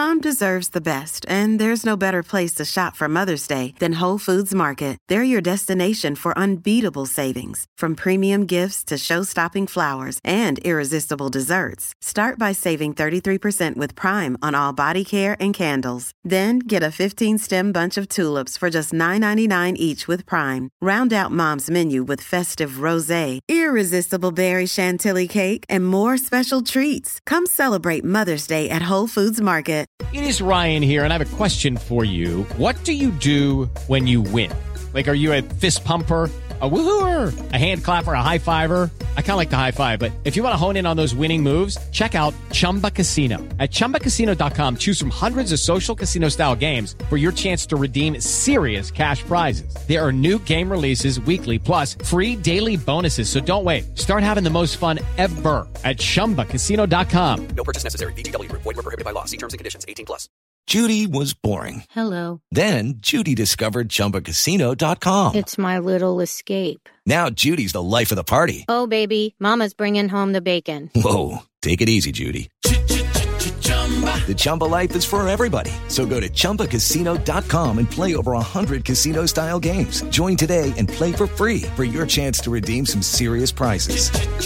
Mom deserves the best, and there's no better place to shop for Mother's Day than Whole Foods Market. They're your destination for unbeatable savings, from premium gifts to show-stopping flowers and irresistible desserts. Start by saving 33% with Prime on all body care and candles. Then get a 15-stem bunch of tulips for just $9.99 each with Prime. Round out Mom's menu with festive rosé, irresistible berry chantilly cake, and more special treats. Come celebrate Mother's Day at Whole Foods Market. It is Ryan here, and I have a question for you. What do you do when you win? Like, are you a fist pumper, a woo-hooer, a hand clapper, a high-fiver? I kind of like the high-five, but if you want to hone in on those winning moves, check out Chumba Casino. At ChumbaCasino.com, choose from hundreds of social casino-style games for your chance to redeem serious cash prizes. There are new game releases weekly, plus free daily bonuses, so don't wait. Start having the most fun ever at ChumbaCasino.com. No purchase necessary. VGW Group. Void where prohibited by law. See terms and conditions. 18+. Judy was boring. Hello. Then Judy discovered ChumbaCasino.com. It's my little escape. Now Judy's the life of the party. Oh, baby, mama's bringing home the bacon. Whoa, take it easy, Judy. The Chumba life is for everybody. So go to ChumbaCasino.com and play over 100 casino-style games. Join today and play for free for your chance to redeem some serious prizes.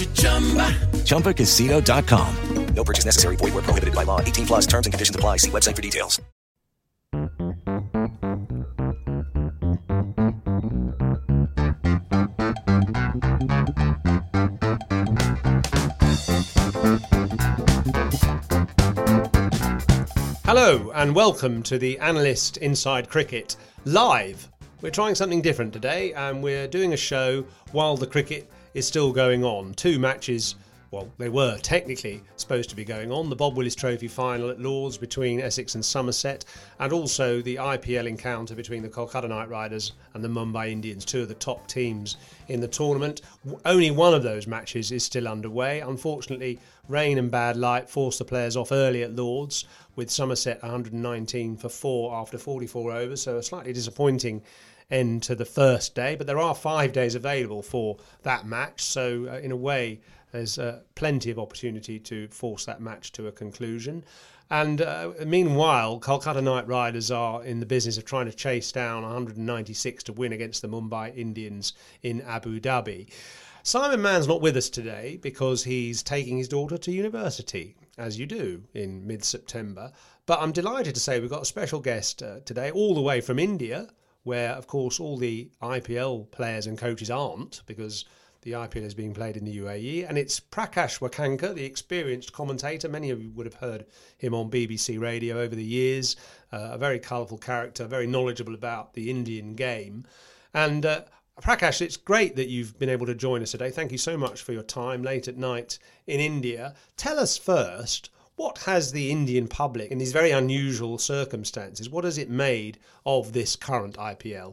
ChumbaCasino.com. No purchase necessary. Void where prohibited by law. 18+. Terms and conditions apply. See website for details. Hello and welcome to the Analyst Inside Cricket live. We're trying something different today and we're doing a show while the cricket is still going on. Two matches, well, they were technically supposed to be going on. The Bob Willis Trophy final at Lord's between Essex and Somerset, and also the IPL encounter between the Kolkata Knight Riders and the Mumbai Indians, two of the top teams in the tournament. Only one of those matches is still underway. Unfortunately, rain and bad light forced the players off early at Lord's, with Somerset 119 for 4 after 44 overs, so a slightly disappointing end to the first day. But there are 5 days available for that match, so in a way there's plenty of opportunity to force that match to a conclusion. And meanwhile, Kolkata Knight Riders are in the business of trying to chase down 196 to win against the Mumbai Indians in Abu Dhabi. Simon Mann's not with us today because he's taking his daughter to university, as you do in mid-September. But I'm delighted to say we've got a special guest today, all the way from India, where, of course, all the IPL players and coaches aren't, because the IPL is being played in the UAE. And it's Prakash Wakankar, the experienced commentator. Many of you would have heard him on BBC Radio over the years. A very colourful character, very knowledgeable about the Indian game. And Prakash, it's great that you've been able to join us today. Thank you so much for your time late at night in India. Tell us first, what has the Indian public, in these very unusual circumstances, what has it made of this current IPL?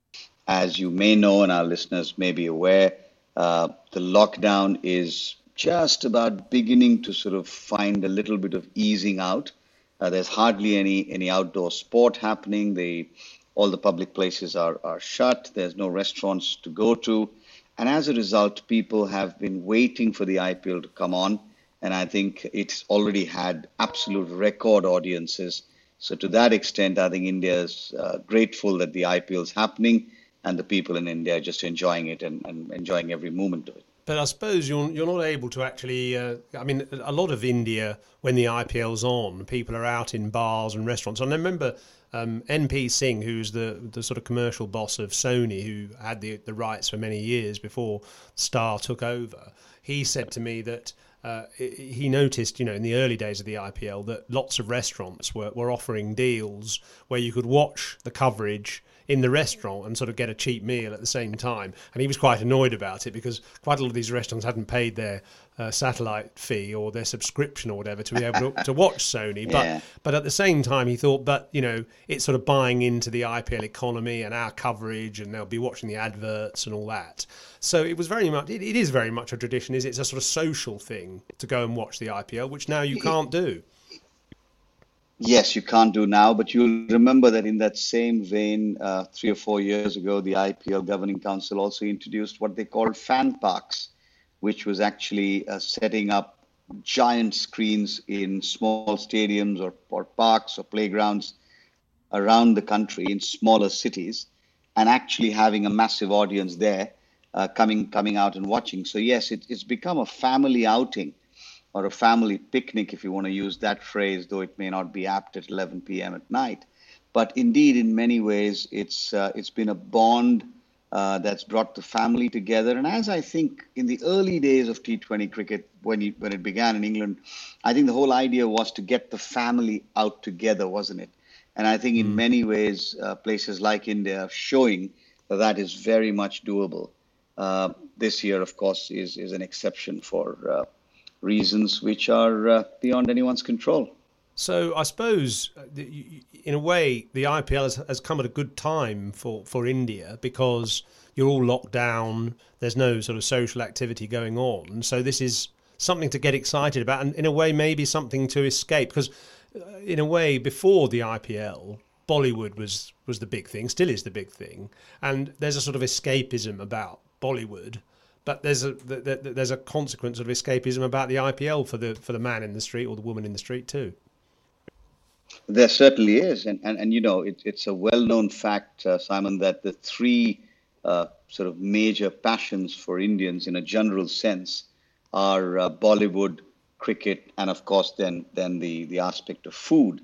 As you may know, and our listeners may be aware, the lockdown is just about beginning to sort of find a little bit of easing out. There's hardly any outdoor sport happening. All the public places are shut. There's no restaurants to go to. And as a result, people have been waiting for the IPL to come on. And I think it's already had absolute record audiences. So to that extent, I think India is grateful that the IPL is happening and the people in India are just enjoying it and enjoying every moment of it. But I suppose you're not able to actually, I mean, a lot of India, when the IPL's on, people are out in bars and restaurants. And I remember NP Singh, who's the sort of commercial boss of Sony, who had the rights for many years before Star took over, he said to me that he noticed, in the early days of the IPL, that lots of restaurants were offering deals where you could watch the coverage in the restaurant and sort of get a cheap meal at the same time. And he was quite annoyed about it because quite a lot of these restaurants hadn't paid their satellite fee or their subscription or whatever to be able to watch Sony. Yeah. But at the same time, he thought, it's sort of buying into the IPL economy and our coverage, and they'll be watching the adverts and all that. So it was very much, it is very much a tradition, it's a sort of social thing to go and watch the IPL, which now you can't do. Yes, you can't do now, but you'll remember that in that same vein, 3 or 4 years ago, the IPL Governing Council also introduced what they called fan parks, which was actually setting up giant screens in small stadiums or parks or playgrounds around the country in smaller cities, and actually having a massive audience there coming out and watching. So yes, it's become a family outing or a family picnic, if you want to use that phrase, though it may not be apt at 11 p.m. at night. But indeed, in many ways, it's been a bond that's brought the family together. And as I think in the early days of T20 cricket, when it began in England, I think the whole idea was to get the family out together, wasn't it? And I think in many ways, places like India are showing that is very much doable. This year, of course, is an exception for reasons which are beyond anyone's control. So I suppose, in a way, the IPL has come at a good time for India, because you're all locked down, there's no sort of social activity going on. So this is something to get excited about, and in a way maybe something to escape. Because in a way, before the IPL, Bollywood was the big thing, still is the big thing. And there's a sort of escapism about Bollywood. But there's a consequence of escapism about the IPL for the man in the street or the woman in the street too. There certainly is, and you know, it's a well-known fact, Simon, that the three sort of major passions for Indians in a general sense are Bollywood, cricket, and of course then the aspect of food.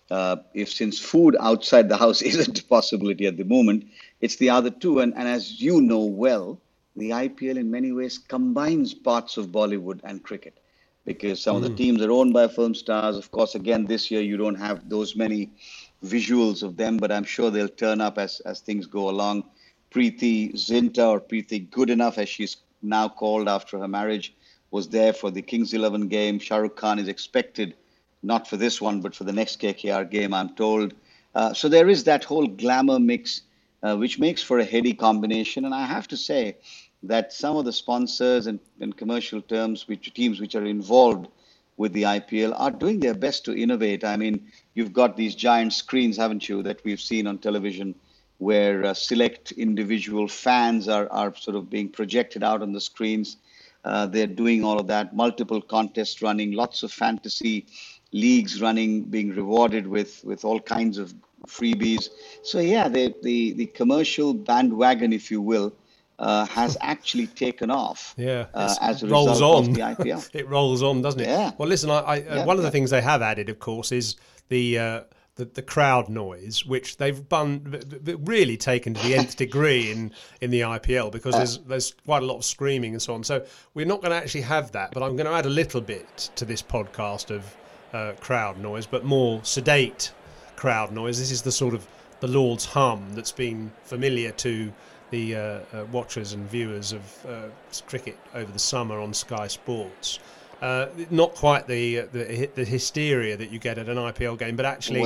Since food outside the house isn't a possibility at the moment, it's the other two, and as you know well, the IPL in many ways combines parts of Bollywood and cricket, because some of the teams are owned by film stars. Of course, again, this year you don't have those many visuals of them, but I'm sure they'll turn up as things go along. Preeti Zinta, or Preeti Goodenough, as she's now called after her marriage, was there for the Kings 11 game. Shah Rukh Khan is expected, not for this one, but for the next KKR game, I'm told. So there is that whole glamour mix, which makes for a heady combination. And I have to say that some of the sponsors and commercial teams which are involved with the IPL are doing their best to innovate. I mean, you've got these giant screens, haven't you, that we've seen on television, where select individual fans are sort of being projected out on the screens. They're doing all of that, multiple contests running, lots of fantasy leagues running, being rewarded with all kinds of freebies. So yeah, the commercial bandwagon, if you will, has actually taken off. Yeah, as a result of the IPL. It rolls on, doesn't it? Yeah. Well, listen, one of the things they have added, of course, is the crowd noise, which they've really taken to the nth degree in the IPL, because there's quite a lot of screaming and so on. So we're not going to actually have that, but I'm going to add a little bit to this podcast of crowd noise, but more sedate crowd noise. This is the sort of the Lord's hum that's been familiar to the watchers and viewers of cricket over the summer on Sky Sports. Not quite the hysteria that you get at an IPL game, but actually,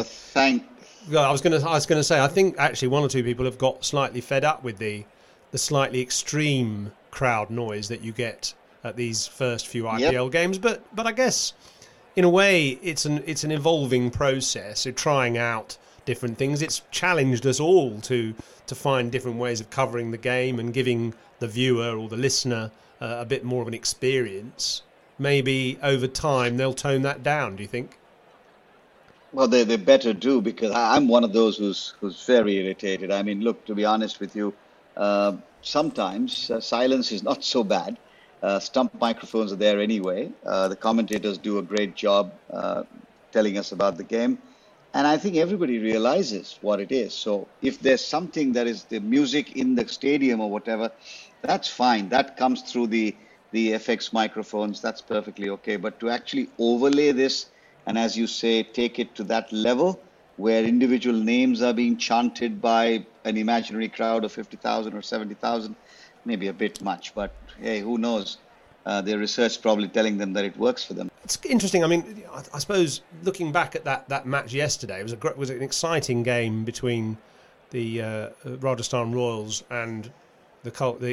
I was going to say, I think actually one or two people have got slightly fed up with the slightly extreme crowd noise that you get at these first few IPL games. But I guess in a way it's an evolving process of trying out different things. It's challenged us all to find different ways of covering the game and giving the viewer or the listener a bit more of an experience. Maybe over time they'll tone that down, do you think? Well, they better do, because I'm one of those who's very irritated. I mean, look, to be honest with you, sometimes silence is not so bad. Stump microphones are there anyway. The commentators do a great job telling us about the game. And I think everybody realizes what it is. So if there's something that is the music in the stadium or whatever, that's fine. That comes through the FX microphones. That's perfectly okay. But to actually overlay this and, as you say, take it to that level where individual names are being chanted by an imaginary crowd of 50,000 or 70,000, maybe a bit much. But hey, who knows? Their research probably telling them that it works for them. It's interesting. I mean, I suppose looking back at that match yesterday, it was an exciting game between the Rajasthan Royals and the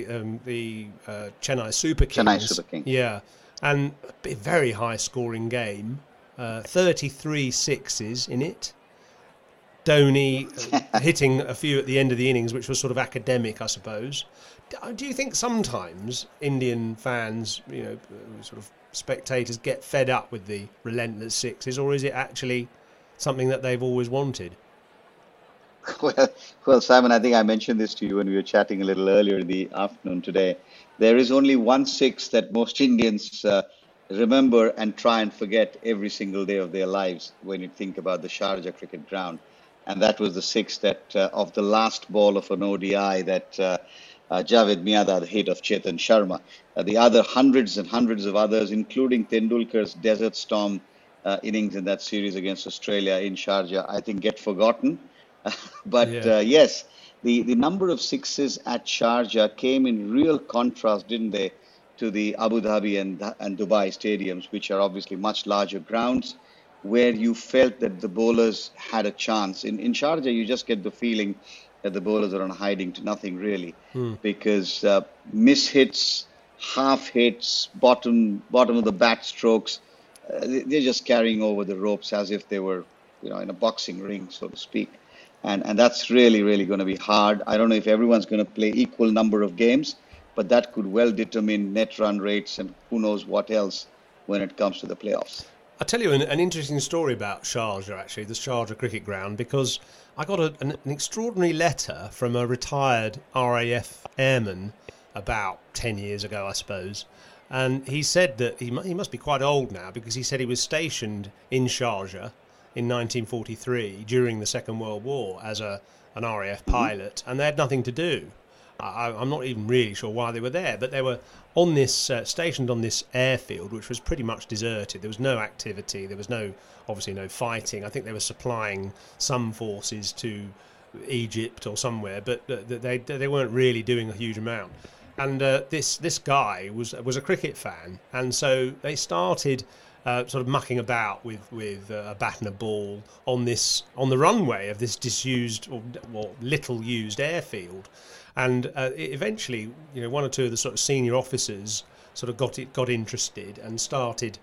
Chennai Super Kings. Chennai Super Kings. Yeah, and a very high scoring game, 33 sixes in it. Dhoni hitting a few at the end of the innings, which was sort of academic, I suppose. Do you think sometimes Indian fans, sort of spectators, get fed up with the relentless sixes, or is it actually something that they've always wanted? Well, Simon, I think I mentioned this to you when we were chatting a little earlier in the afternoon today. There is only one six that most Indians remember and try and forget every single day of their lives when you think about the Sharjah cricket ground. And that was the six that of the last ball of an ODI that Javed Miandad hit of Chetan Sharma. The other hundreds and hundreds of others, including Tendulkar's Desert Storm innings in that series against Australia in Sharjah, I think get forgotten. But yes, the number of sixes at Sharjah came in real contrast, didn't they, to the Abu Dhabi and Dubai stadiums, which are obviously much larger grounds, where you felt that the bowlers had a chance. In Sharjah, you just get the feeling that the bowlers are on hiding to nothing, really, because miss-hits, half-hits, bottom of the bat strokes, they're just carrying over the ropes as if they were, in a boxing ring, so to speak. And that's really, really going to be hard. I don't know if everyone's going to play equal number of games, but that could well determine net run rates and who knows what else when it comes to the playoffs. I'll tell you an interesting story about Sharjah, actually, the Sharjah cricket ground, because I got an extraordinary letter from a retired RAF airman about 10 years ago, I suppose. And he said that he must be quite old now, because he said he was stationed in Sharjah in 1943 during the Second World War as an RAF pilot, and they had nothing to do. I'm not even really sure why they were there, but they were on this stationed on this airfield, which was pretty much deserted. There was no activity. There was obviously no fighting. I think they were supplying some forces to Egypt or somewhere, but they weren't really doing a huge amount. And this guy was a cricket fan, and so they started sort of mucking about with a bat and a ball on the runway of this disused or little used airfield. And eventually, one or two of the sort of senior officers sort of got interested and started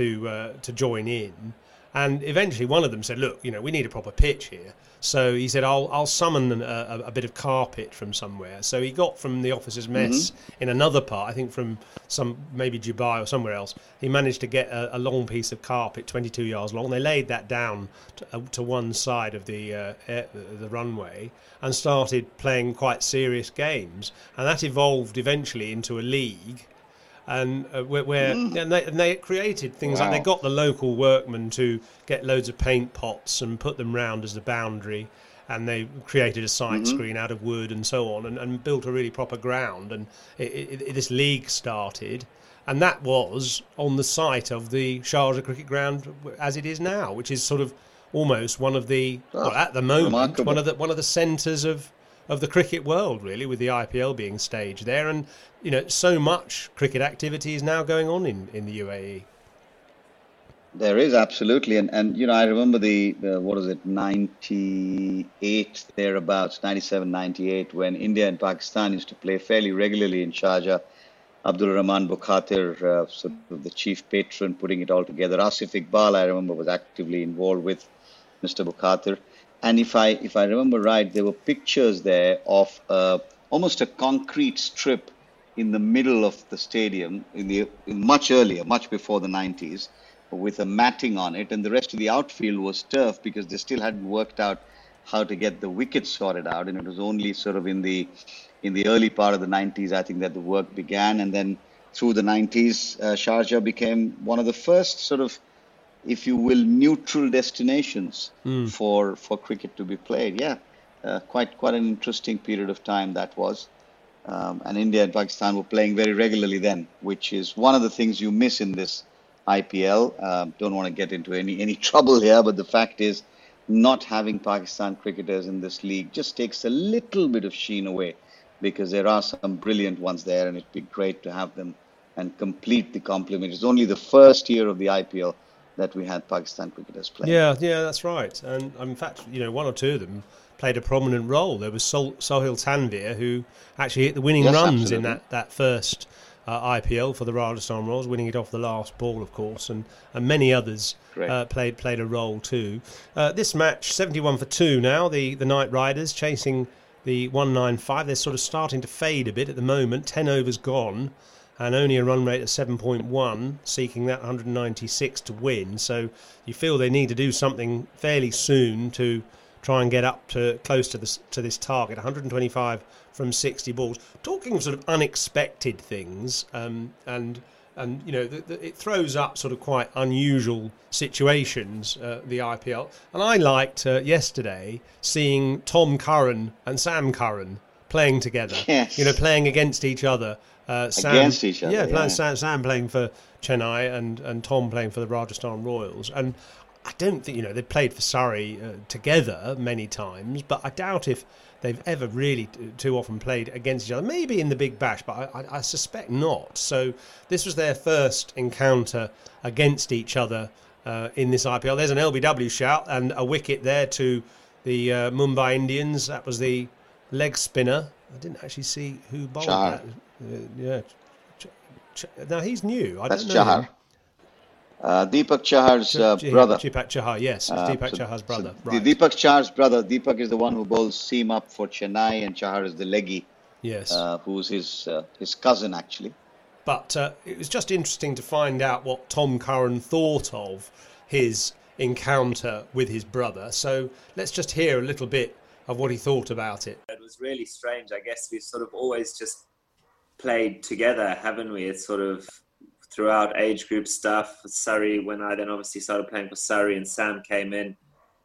to join in. And eventually, one of them said, "Look, we need a proper pitch here." So he said, "I'll summon a bit of carpet from somewhere." So he got from the officers' mess in another part, I think from maybe Dubai or somewhere else. He managed to get a long piece of carpet, 22 yards long. They laid that down to one side of the runway and started playing quite serious games. And that evolved eventually into a league. And and they created things like they got the local workmen to get loads of paint pots and put them round as the boundary, and they created a sight screen out of wood and so on, and built a really proper ground. And this league started, and that was on the site of the Sharjah cricket ground as it is now, which is sort of almost one of the at the moment one of the centres of the cricket world, really, with the IPL being staged there. And so much cricket activity is now going on in the UAE. There is, absolutely. And I remember the 98 thereabouts, 97, 98, when India and Pakistan used to play fairly regularly in Sharjah. Abdul Rahman Bukhatir, sort of the chief patron, putting it all together. Asif Iqbal, I remember, was actively involved with Mr. Bukhatir. And if I remember right, there were pictures there of almost a concrete strip in the middle of the stadium much earlier, much before the 90s, with a matting on it, and the rest of the outfield was turf because they still hadn't worked out how to get the wickets sorted out, and it was only sort of in the early part of the 90s, I think, that the work began. And then through the 90s, Sharjah became one of the first sort of, if you will, neutral destinations for cricket to be played. Quite an interesting period of time that was. And India and Pakistan were playing very regularly then, which is one of the things you miss in this IPL. Don't want to get into any trouble here, but the fact is, not having Pakistan cricketers in this league just takes a little bit of sheen away, because there are some brilliant ones there, and it'd be great to have them and complete the complement. It's only the first year of the IPL that we had Pakistan cricketers play. Yeah, that's right. And in fact, one or two of them played a prominent role. There was Sohail Tanvir, who actually hit the winning runs in that first IPL for the Rajasthan Royals, winning it off the last ball, of course, and many others played a role too. This match, 71 for 2 now, the Knight Riders chasing the 195. They're sort of starting to fade a bit at the moment, 10 overs gone, and only a run rate of 7.1, seeking that 196 to win. So you feel they need to do something fairly soon to try and get up to close to this target, 125 from 60 balls. Talking of sort of unexpected things, and you know, it throws up sort of quite unusual situations, the IPL. And I liked yesterday seeing Tom Curran and Sam Curran playing together. Yes. You know, playing against each other. Against each other. Yeah, Sam playing for Chennai and Tom playing for the Rajasthan Royals. And I don't think, you know, they've played for Surrey together many times, but I doubt if they've ever really too often played against each other. Maybe in the Big Bash, but I suspect not. So this was their first encounter against each other in this IPL. There's an LBW shout and a wicket there to the Mumbai Indians. That was the leg spinner. I didn't actually see who bowled Chahar. that. Now he's new. That's don't know Chahar. him. Deepak Chahar's brother. Deepak Chahar, yes. It's Deepak Chahar's brother. Right. Deepak Chahar's brother. Deepak is the one who bowls seam up for Chennai, and Chahar is the leggy, Yes. who's his cousin, actually. But it was just interesting to find out what Tom Curran thought of his encounter with his brother. So let's just hear a little bit of what he thought about it. It was really strange. I guess we've sort of always just played together, haven't we? It's sort of throughout age group stuff. Surrey, when I then obviously started playing for Surrey and Sam came in,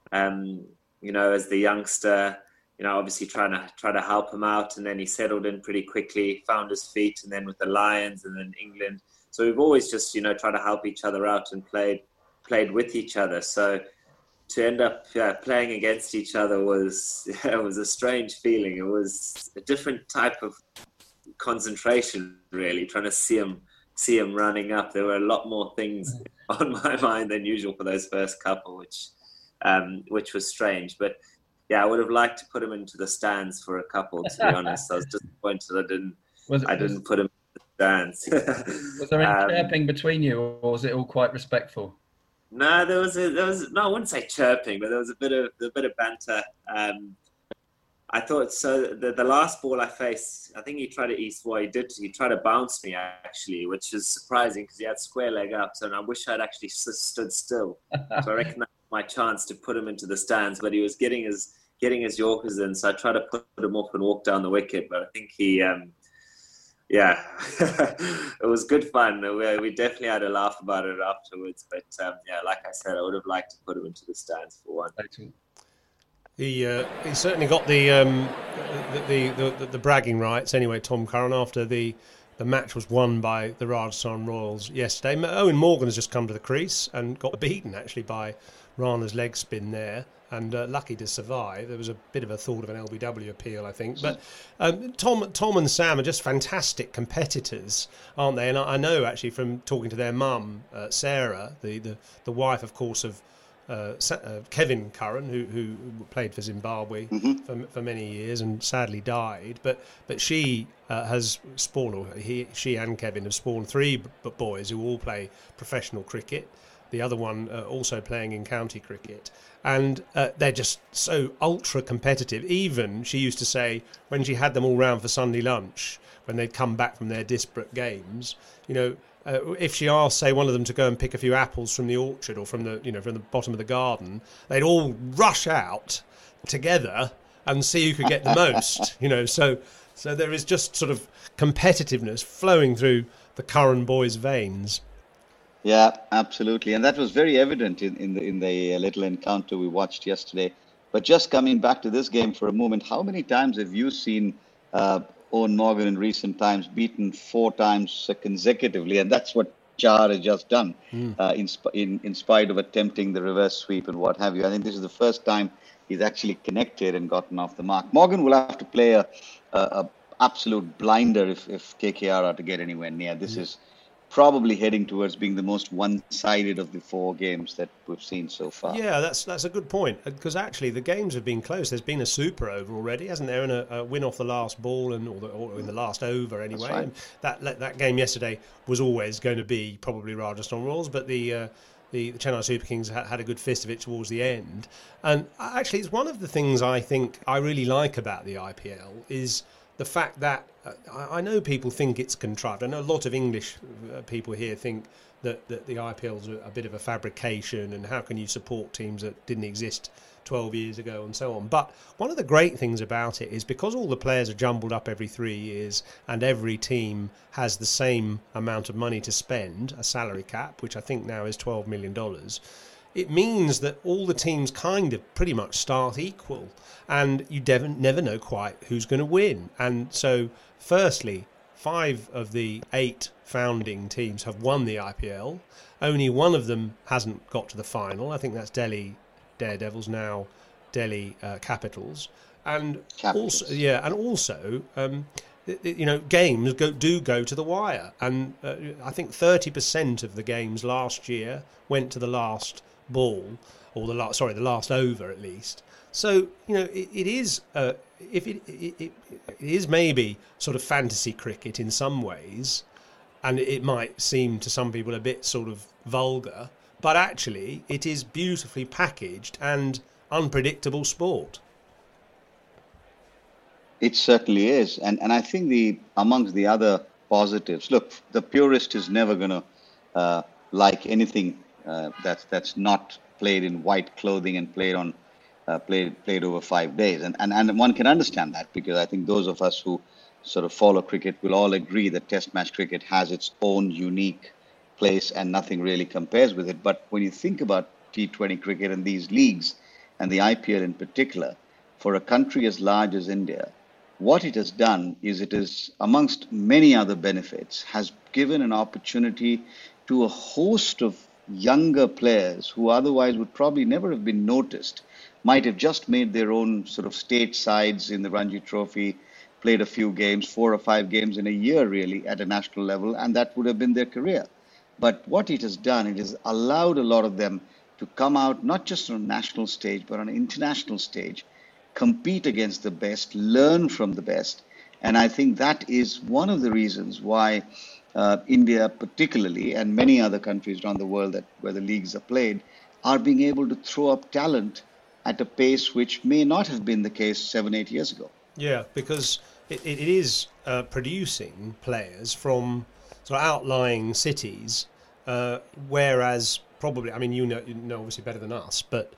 you know, as the youngster, you know, obviously trying to help him out, and then he settled in pretty quickly, found his feet, and then with the Lions and then England. So we've always just, you know, tried to help each other out and played with each other. So to end up playing against each other was it was a strange feeling. It was a different type of concentration, really, trying to see him running up. There were a lot more things on my mind than usual for those first couple, which was strange. But yeah, I would have liked to put him into the stands for a couple, to be honest. I was disappointed I didn't put him in the stands. Was there any chirping between you, or was it all quite respectful? No, there was no, I wouldn't say chirping, but there was a bit of banter. I thought so. The last ball I faced, I think he tried to bounce me actually, which is surprising because he had square leg ups, and I wish I'd actually stood still. So I reckon that was my chance to put him into the stands, but he was getting his Yorkers in, so I tried to put him off and walk down the wicket, but I think he, it was good fun. We definitely had a laugh about it afterwards, but like I said, I would have liked to put him into the stands for one. He certainly got the bragging rights anyway, Tom Curran, after the match was won by the Rajasthan Royals yesterday. Owen Morgan has just come to the crease and got beaten actually by Rana's leg spin there, and lucky to survive. There was a bit of a thought of an LBW appeal, I think. But Tom and Sam are just fantastic competitors, aren't they? And I know actually from talking to their mum, Sarah, the wife, of course, of Kevin Curran, who played for Zimbabwe for many years and sadly died, but she has spawned, or she and Kevin have spawned 3 boys who all play professional cricket. The other one also playing in county cricket, and they're just so ultra competitive. Even she used to say when she had them all round for Sunday lunch, when they'd come back from their disparate games, you know. If she asked, say, one of them to go and pick a few apples from the orchard or from the bottom of the garden, they'd all rush out together and see who could get the most. So there is just sort of competitiveness flowing through the Curran boys' veins. Yeah, absolutely, and that was very evident in the little encounter we watched yesterday. But just coming back to this game for a moment, how many times have you seen Owen Morgan in recent times beaten 4 times consecutively, and that's what Chahar has just done, in spite of attempting the reverse sweep and what have you. I think this is the first time he's actually connected and gotten off the mark. Morgan will have to play a absolute blinder if KKR are to get anywhere near. This probably heading towards being the most one-sided of the 4 games that we've seen so far. Yeah, that's a good point, because actually the games have been close. There's been a super over already, hasn't there, and a win off the last ball or in the last over anyway. That's right. That game yesterday was always going to be probably Rajasthan Royals, but the Chennai Super Kings had a good fist of it towards the end. And actually, it's one of the things I think I really like about the IPL is the fact that I know people think it's contrived. I know a lot of English people here think that the IPL is a bit of a fabrication, and how can you support teams that didn't exist 12 years ago and so on. But one of the great things about it is because all the players are jumbled up every 3 years and every team has the same amount of money to spend, a salary cap, which I think now is $12 million, it means that all the teams kind of pretty much start equal, and you never know quite who's going to win. And so, firstly, 5 of the 8 founding teams have won the IPL. Only one of them hasn't got to the final. I think that's Delhi Daredevils, now Delhi Capitals. And also, games do go to the wire. And I think 30% of the games last year went to the last ball, or the last over at least. So it is maybe sort of fantasy cricket in some ways, and it might seem to some people a bit sort of vulgar, but actually it is beautifully packaged and unpredictable sport. It certainly is, and I think amongst the other positives, look, the purist is never going to like anything that's not played in white clothing and played over 5 days, and one can understand that, because I think those of us who sort of follow cricket will all agree that Test match cricket has its own unique place and nothing really compares with it. But when you think about T20 cricket and these leagues, and the IPL in particular, for a country as large as India, what it has done is it is, amongst many other benefits, has given an opportunity to a host of younger players who otherwise would probably never have been noticed, might have just made their own sort of state sides in the Ranji Trophy, played a few games, 4 or 5 games in a year really at a national level, and that would have been their career. But what it has done, it has allowed a lot of them to come out not just on a national stage, but on an international stage, compete against the best, learn from the best. And I think that is one of the reasons why India particularly, and many other countries around the world where the leagues are played, are being able to throw up talent at a pace which may not have been the case 7-8 years ago. Yeah, because it is producing players from sort of outlying cities, whereas probably, I mean, you know obviously better than us, but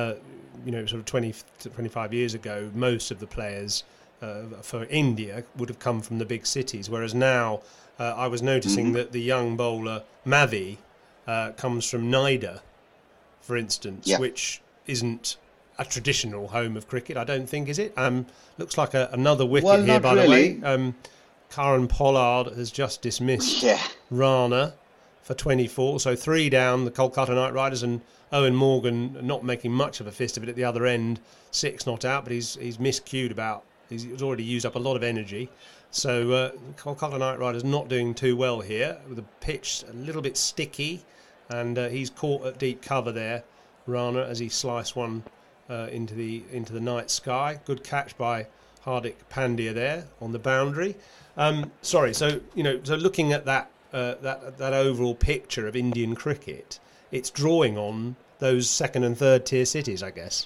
sort of 20 to 25 years ago, most of the players for India would have come from the big cities, whereas now I was noticing that the young bowler Mavi comes from Noida, for instance, which isn't a traditional home of cricket, I don't think, is it? Looks like another wicket here, by the way. Karan Pollard has just dismissed Rana for 24, so 3 down, the Kolkata Knight Riders, and Owen Morgan not making much of a fist of it at the other end, 6 not out, but he's miscued about. He's already used up a lot of energy. So Kolkata Knight Riders not doing too well here, with the pitch a little bit sticky, and he's caught at deep cover there, Rana, as he sliced one into the night sky. Good catch by Hardik Pandya there on the boundary. So looking at that overall picture of Indian cricket, it's drawing on those second and third tier cities, I guess.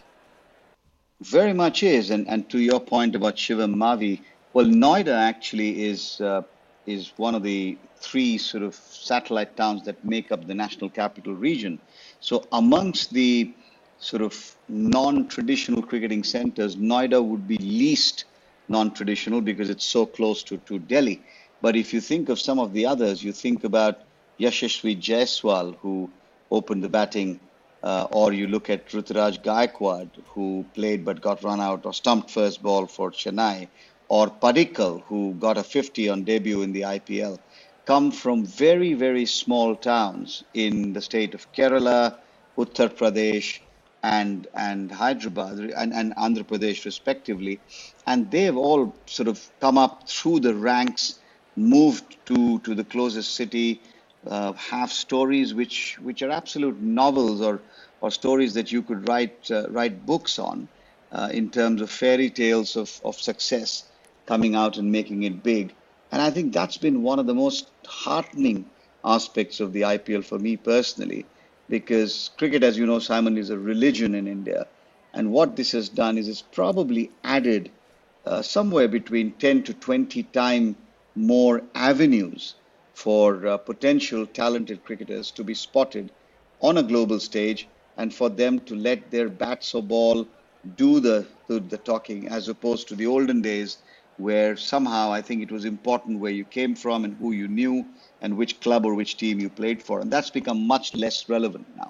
Very much is, and to your point about Shivam Mavi, well, Noida actually is one of the 3 sort of satellite towns that make up the National Capital Region. So amongst the sort of non-traditional cricketing centres, Noida would be least non-traditional because it's so close to Delhi. But if you think of some of the others, you think about Yashasvi Jaiswal, who opened the batting, or you look at Ruturaj Gaikwad, who played but got run out or stumped first ball for Chennai, or Padikkal, who got a 50 on debut in the IPL, come from very, very small towns in the state of Kerala, Uttar Pradesh, and Hyderabad and Andhra Pradesh respectively. And they've all sort of come up through the ranks, moved to the closest city, have stories which are absolute novels or stories that you could write books on in terms of fairy tales of success coming out and making it big. And I think that's been one of the most heartening aspects of the IPL for me personally, because cricket, as you know, Simon, is a religion in India. And what this has done is it's probably added somewhere between 10 to 20 times more avenues for potential talented cricketers to be spotted on a global stage, and for them to let their bats or ball do the talking, as opposed to the olden days where somehow I think it was important where you came from and who you knew and which club or which team you played for. And that's become much less relevant now.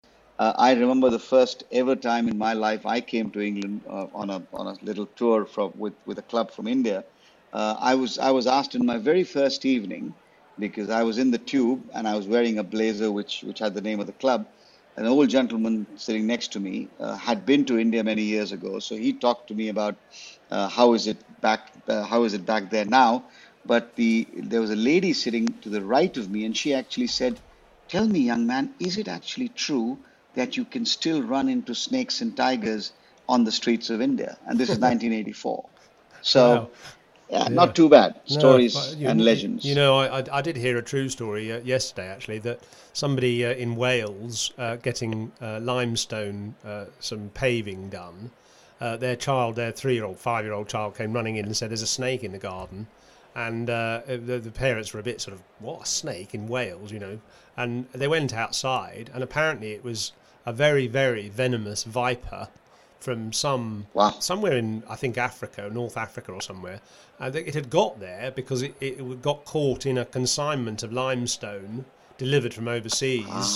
I remember the first ever time in my life I came to England on a little tour with a club from India. I was asked in my very first evening, because I was in the tube and I was wearing a blazer which had the name of the club. An old gentleman sitting next to me had been to India many years ago, so he talked to me about how is it back there now. But there was a lady sitting to the right of me, and she actually said, "Tell me, young man, is it actually true that you can still run into snakes and tigers on the streets of India?" And this is 1984. So. Wow. Yeah, not too bad. Stories and legends. I did hear a true story yesterday, actually, that somebody in Wales getting limestone, some paving done, their 3-year-old, 5-year-old child came running in and said, "There's a snake in the garden." And the parents were a bit sort of, "What, a snake in Wales, And they went outside, and apparently it was a very, very venomous viper from somewhere in, I think, Africa, North Africa or somewhere. It had got there because it got caught in a consignment of limestone delivered from overseas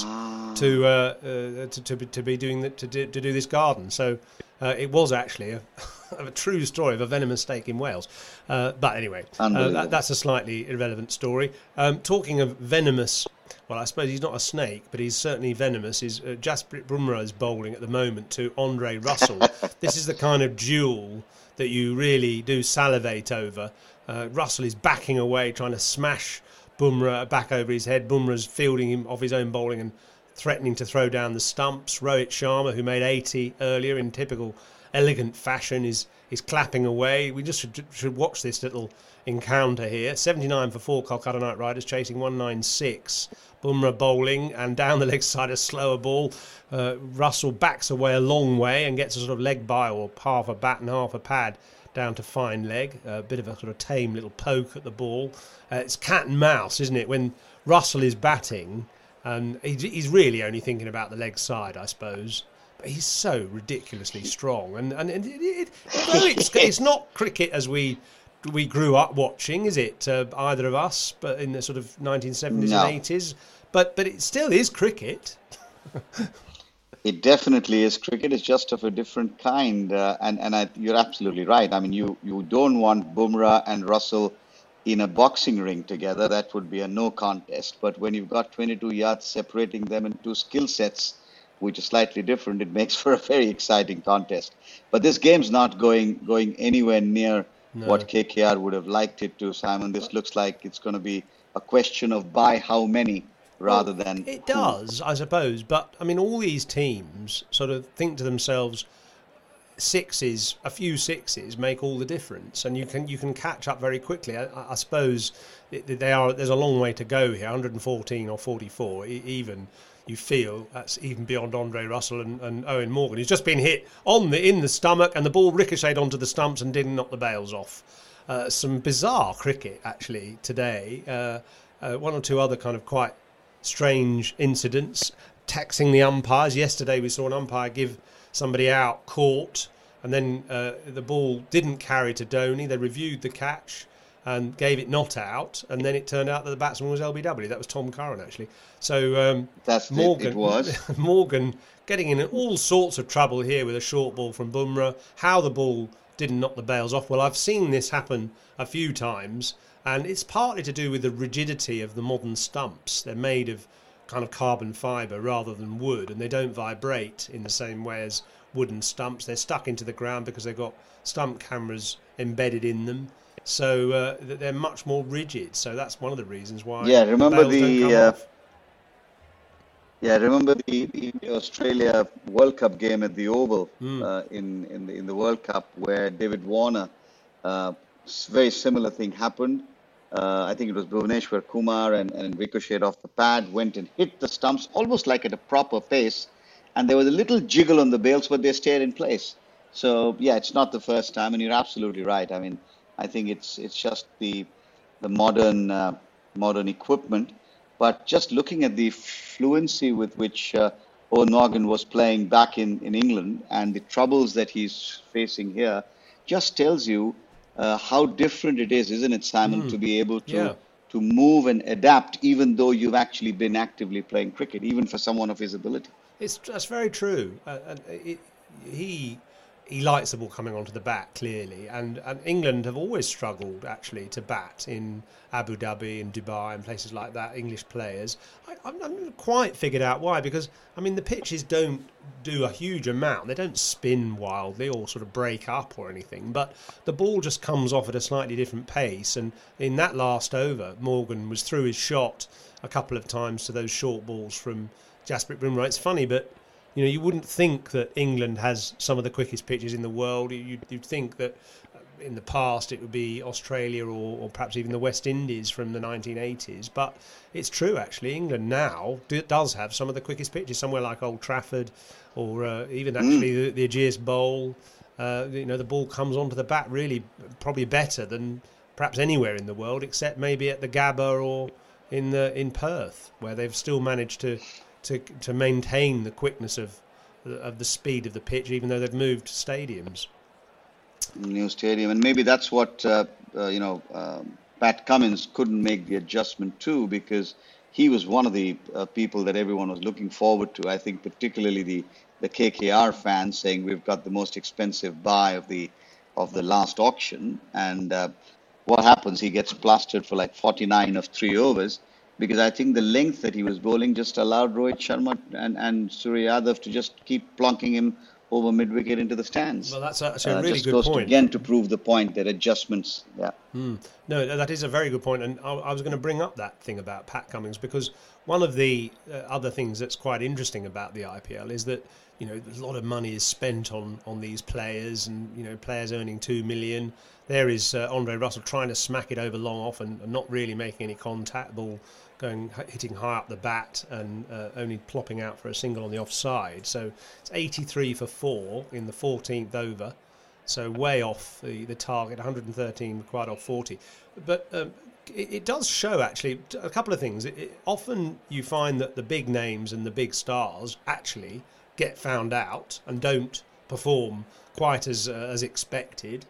to be doing to do this garden. So it was actually a true story of a venomous snake in Wales. But anyway, that's a slightly irrelevant story. Talking of venomous. Well, I suppose he's not a snake, but he's certainly venomous. Jasprit Bumrah is bowling at the moment to Andre Russell. This is the kind of duel that you really do salivate over. Russell is backing away, trying to smash Bumrah back over his head. Bumrah's fielding him off his own bowling and threatening to throw down the stumps. Rohit Sharma, who made 80 earlier in typical elegant fashion, is clapping away. We just should watch this little encounter here. 79 for 4, Kolkata Knight Riders chasing 196. Bumrah bowling, and down the leg side a slower ball. Russell backs away a long way and gets a sort of leg bye, or half a bat and half a pad down to fine leg. A bit of a sort of tame little poke at the ball. It's cat and mouse, isn't it? When Russell is batting, and he's really only thinking about the leg side, I suppose. But he's so ridiculously strong, and it's not cricket as we grew up watching, is it? Either of us, but in the sort of 1970s and 80s. But it still is cricket. It definitely is cricket. It's just of a different kind. And you're absolutely right. I mean, you don't want Bumrah and Russell in a boxing ring together. That would be a no contest. But when you've got 22 yards separating them into skill sets, which is slightly different, it makes for a very exciting contest. But this game's not going anywhere near what KKR would have liked it to, Simon. This looks like it's going to be a question of by how many rather than it does, I suppose. But I mean, all these teams sort of think to themselves, a few sixes make all the difference, and you can catch up very quickly. I suppose there's a long way to go here. 114 or 44 even. You feel that's even beyond Andre Russell and Owen Morgan. He's just been hit in the stomach, and the ball ricocheted onto the stumps and didn't knock the bails off. Some bizarre cricket actually today. One or two other kind of quite strange incidents. Taxing the umpires. Yesterday we saw an umpire give somebody out caught, and then the ball didn't carry to Dhoni. They reviewed the catch and gave it not out, and then it turned out that the batsman was LBW. That was Tom Curran, actually. So Morgan, it was. Morgan getting in all sorts of trouble here with a short ball from Bumrah. How the ball didn't knock the bails off. Well, I've seen this happen a few times, and it's partly to do with the rigidity of the modern stumps. They're made of kind of carbon fibre rather than wood, and they don't vibrate in the same way as wooden stumps. They're stuck into the ground because they've got stump cameras embedded in them. so they're much more rigid. So that's one of the reasons why. Yeah, remember the bails don't come off. Yeah, remember the Australia World Cup game at the Oval in the World Cup where David Warner, very similar thing happened. I think it was Bhuvneshwar Kumar and ricocheted off the pad, went and hit the stumps almost like at a proper pace. And there was a little jiggle on the bails, but they stayed in place. So, yeah, it's not the first time, and you're absolutely right. I mean, I think it's just the modern equipment. But just looking at the fluency with which O'Noggin was playing back in England and the troubles that he's facing here just tells you how different it is, isn't it, Simon, to be able to move and adapt, even though you've actually been actively playing cricket, even for someone of his ability. That's very true. He likes the ball coming onto the bat, clearly, and England have always struggled actually to bat in Abu Dhabi and Dubai and places like that. English players, I've never quite figured out why, because I mean the pitches don't do a huge amount. They don't spin wildly or sort of break up or anything, but the ball just comes off at a slightly different pace. And in that last over, Morgan was through his shot a couple of times to those short balls from Jasprit Bumrah. It's funny, but you wouldn't think that England has some of the quickest pitches in the world. You'd think that in the past it would be Australia or perhaps even the West Indies from the 1980s. But it's true, actually. England now does have some of the quickest pitches, somewhere like Old Trafford or even actually the Ageas Bowl. The ball comes onto the bat really probably better than perhaps anywhere in the world, except maybe at the Gabba or in Perth, where they've still managed to maintain the quickness of the speed of the pitch, even though they've moved stadiums. New stadium, and maybe that's what Pat Cummins couldn't make the adjustment to, because he was one of the people that everyone was looking forward to. I think particularly the KKR fans saying we've got the most expensive buy of the last auction, and what happens? He gets plastered for like 49 of 3 overs. Because I think the length that he was bowling just allowed Rohit Sharma and Surya Yadav to just keep plonking him over mid-wicket into the stands. Well, that's actually a really good point. Just goes again to prove the point that adjustments, No, that is a very good point. And I was going to bring up that thing about Pat Cummins, because one of the other things that's quite interesting about the IPL is that, a lot of money is spent on these players, and, players earning $2 million. There is Andre Russell trying to smack it over long off and not really making any contact, ball hitting high up the bat and only plopping out for a single on the offside. So it's 83 for 4 in the 14th over, so way off the target, 113 required off 40. But it does show actually a couple of things. Often you find that the big names and the big stars actually get found out and don't perform quite as expected.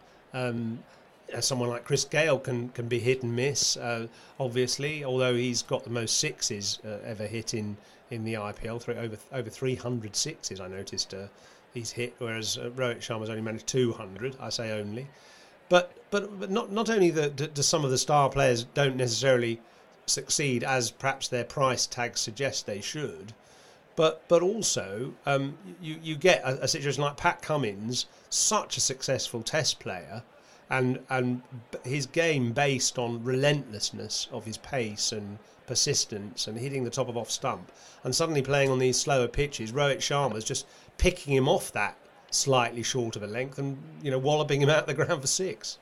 Someone like Chris Gale can be hit and miss, obviously, although he's got the most sixes ever hit in the IPL, over 300 sixes I noticed he's hit, whereas Rohit Sharma's only managed 200, I say only. But not only do some of the star players don't necessarily succeed as perhaps their price tags suggest they should, but also you get a situation like Pat Cummins, such a successful Test player, and his game based on relentlessness of his pace and persistence and hitting the top of off stump, and suddenly playing on these slower pitches, Rohit Sharma's just picking him off that slightly short of a length and walloping him out the ground for 6.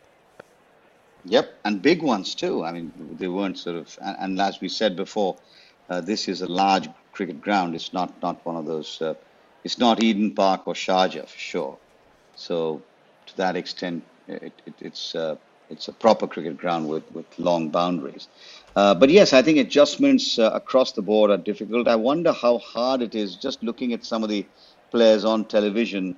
Yep, and big ones too. I mean, they weren't sort of, and as we said before, this is a large cricket ground. It's not one of those. It's not Eden Park or Sharjah for sure. So to that extent, it's a proper cricket ground with long boundaries. But yes, I think adjustments across the board are difficult. I wonder how hard it is just looking at some of the players on television.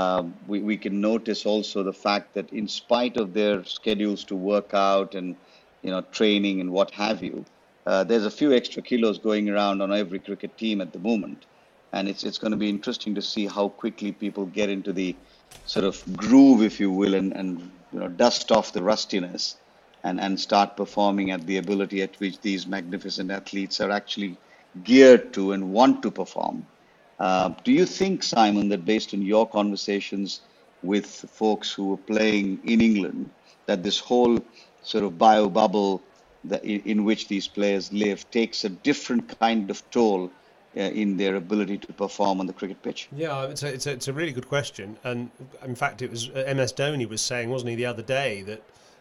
We can notice also the fact that in spite of their schedules to work out and training and what have you, there's a few extra kilos going around on every cricket team at the moment. And it's going to be interesting to see how quickly people get into the sort of groove, if you will, and dust off the rustiness and start performing at the ability at which these magnificent athletes are actually geared to and want to perform. Do you think, Simon, that based on your conversations with folks who were playing in England, that this whole sort of bio bubble in which these players live takes a different kind of toll in their ability to perform on the cricket pitch? Yeah, it's a really good question, and in fact, it was MS Dhoni was saying, wasn't he, the other day that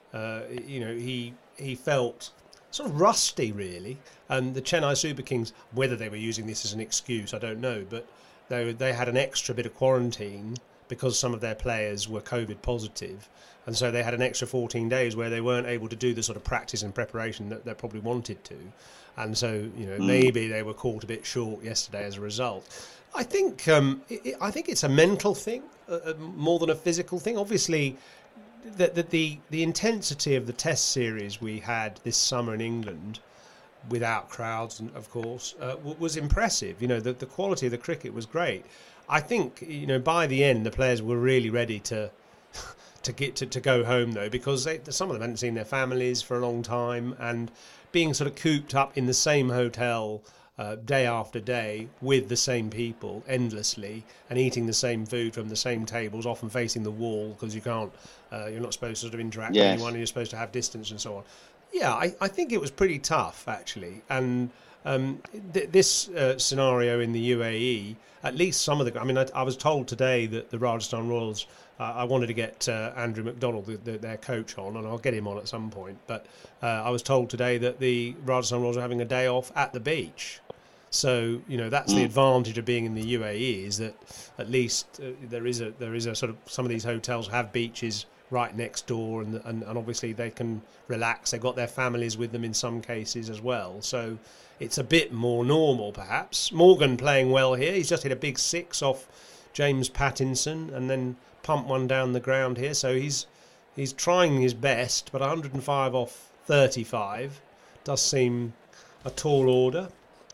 he felt sort of rusty, really, and the Chennai Super Kings, whether they were using this as an excuse, I don't know, but they had an extra bit of quarantine because some of their players were COVID positive, and so they had an extra 14 days where they weren't able to do the sort of practice and preparation that they probably wanted to. And so, maybe they were caught a bit short yesterday as a result. I think it's a mental thing more than a physical thing. Obviously, the intensity of the Test series we had this summer in England, without crowds, of course, was impressive. The quality of the cricket was great. I think by the end the players were really ready to go home, though, because some of them hadn't seen their families for a long time, and being sort of cooped up in the same hotel day after day with the same people endlessly and eating the same food from the same tables, often facing the wall because you're not supposed to sort of interact with anyone, and you're supposed to have distance and so on. Yeah, I think it was pretty tough, actually. And this scenario in the UAE, at least some of I was told today that the Rajasthan Royals, I wanted to get Andrew McDonald, their coach, on, and I'll get him on at some point. But I was told today that the Rajasthan Royals are having a day off at the beach. So that's the advantage of being in the UAE, is that at least there is a sort of, some of these hotels have beaches right next door, and obviously they can relax. They've got their families with them in some cases as well. So it's a bit more normal, perhaps. Morgan playing well here. He's just hit a big 6 off James Pattinson and then pumped one down the ground here. So he's trying his best, but 105 off 35 does seem a tall order.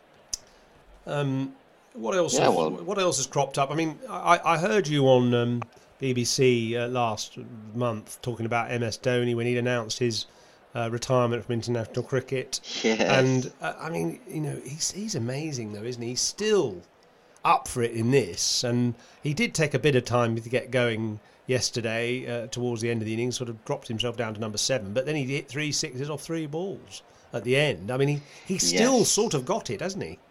What else? What else has cropped up? I mean, I heard you on BBC last month talking about MS Dhoni when he'd announced his retirement from international cricket. Yes. And I mean, he's amazing, though, isn't he? He's still up for it in this, and he did take a bit of time to get going yesterday towards the end of the innings, sort of dropped himself down to number 7, but then he hit 3 sixes off 3 balls at the end. I mean, he still sort of got it, hasn't he?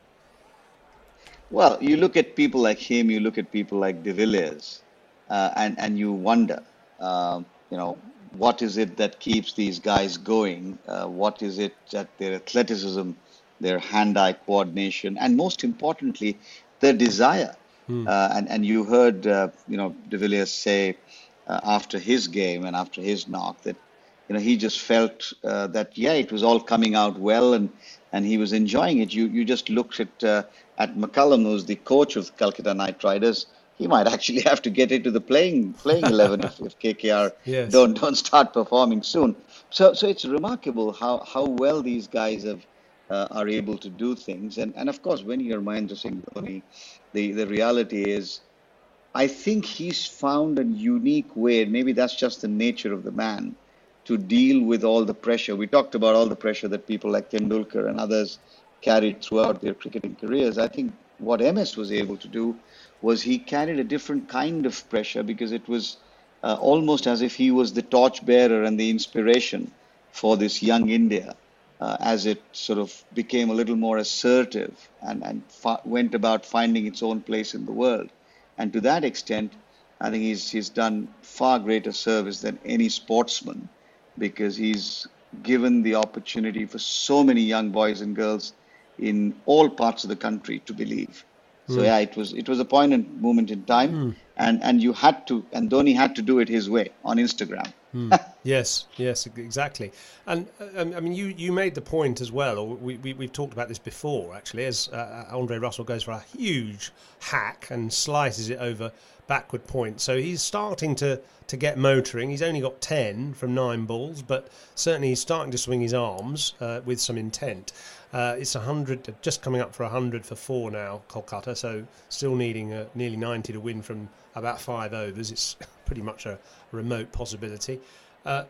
Well, you look at people like him, you look at people like De Villiers, and you wonder, what is it that keeps these guys going? What is it that their athleticism, their hand-eye coordination, and most importantly, their desire? And you heard, De Villiers say after his game and after his knock that, he just felt that, it was all coming out well, and he was enjoying it. You just looked at McCullum, who's the coach of Calcutta Knight Riders. He might actually have to get into the playing 11 if KKR don't start performing soon. So it's remarkable how well these guys are able to do things. And of course, when you're Mahendra Singh Dhoni, the reality is, I think he's found a unique way, and maybe that's just the nature of the man, to deal with all the pressure. We talked about all the pressure that people like Tendulkar and others carried throughout their cricketing careers. I think what MS was able to do was he carried a different kind of pressure, because it was almost as if he was the torchbearer and the inspiration for this young India as it sort of became a little more assertive and went about finding its own place in the world. And to that extent, I think he's done far greater service than any sportsman, because he's given the opportunity for so many young boys and girls in all parts of the country to believe. So it was a poignant moment in time, and Dhoni had to do it his way on Instagram. Yes, exactly. And I mean, you made the point as well, or we've talked about this before, actually, as Andre Russell goes for a huge hack and slices it over backward point. So he's starting to get motoring. He's only got 10 from 9 balls, but certainly he's starting to swing his arms with some intent. It's 100, just coming up for 100 for 4 now, Kolkata, so still needing nearly 90 to win from about 5 overs. It's pretty much a remote possibility. But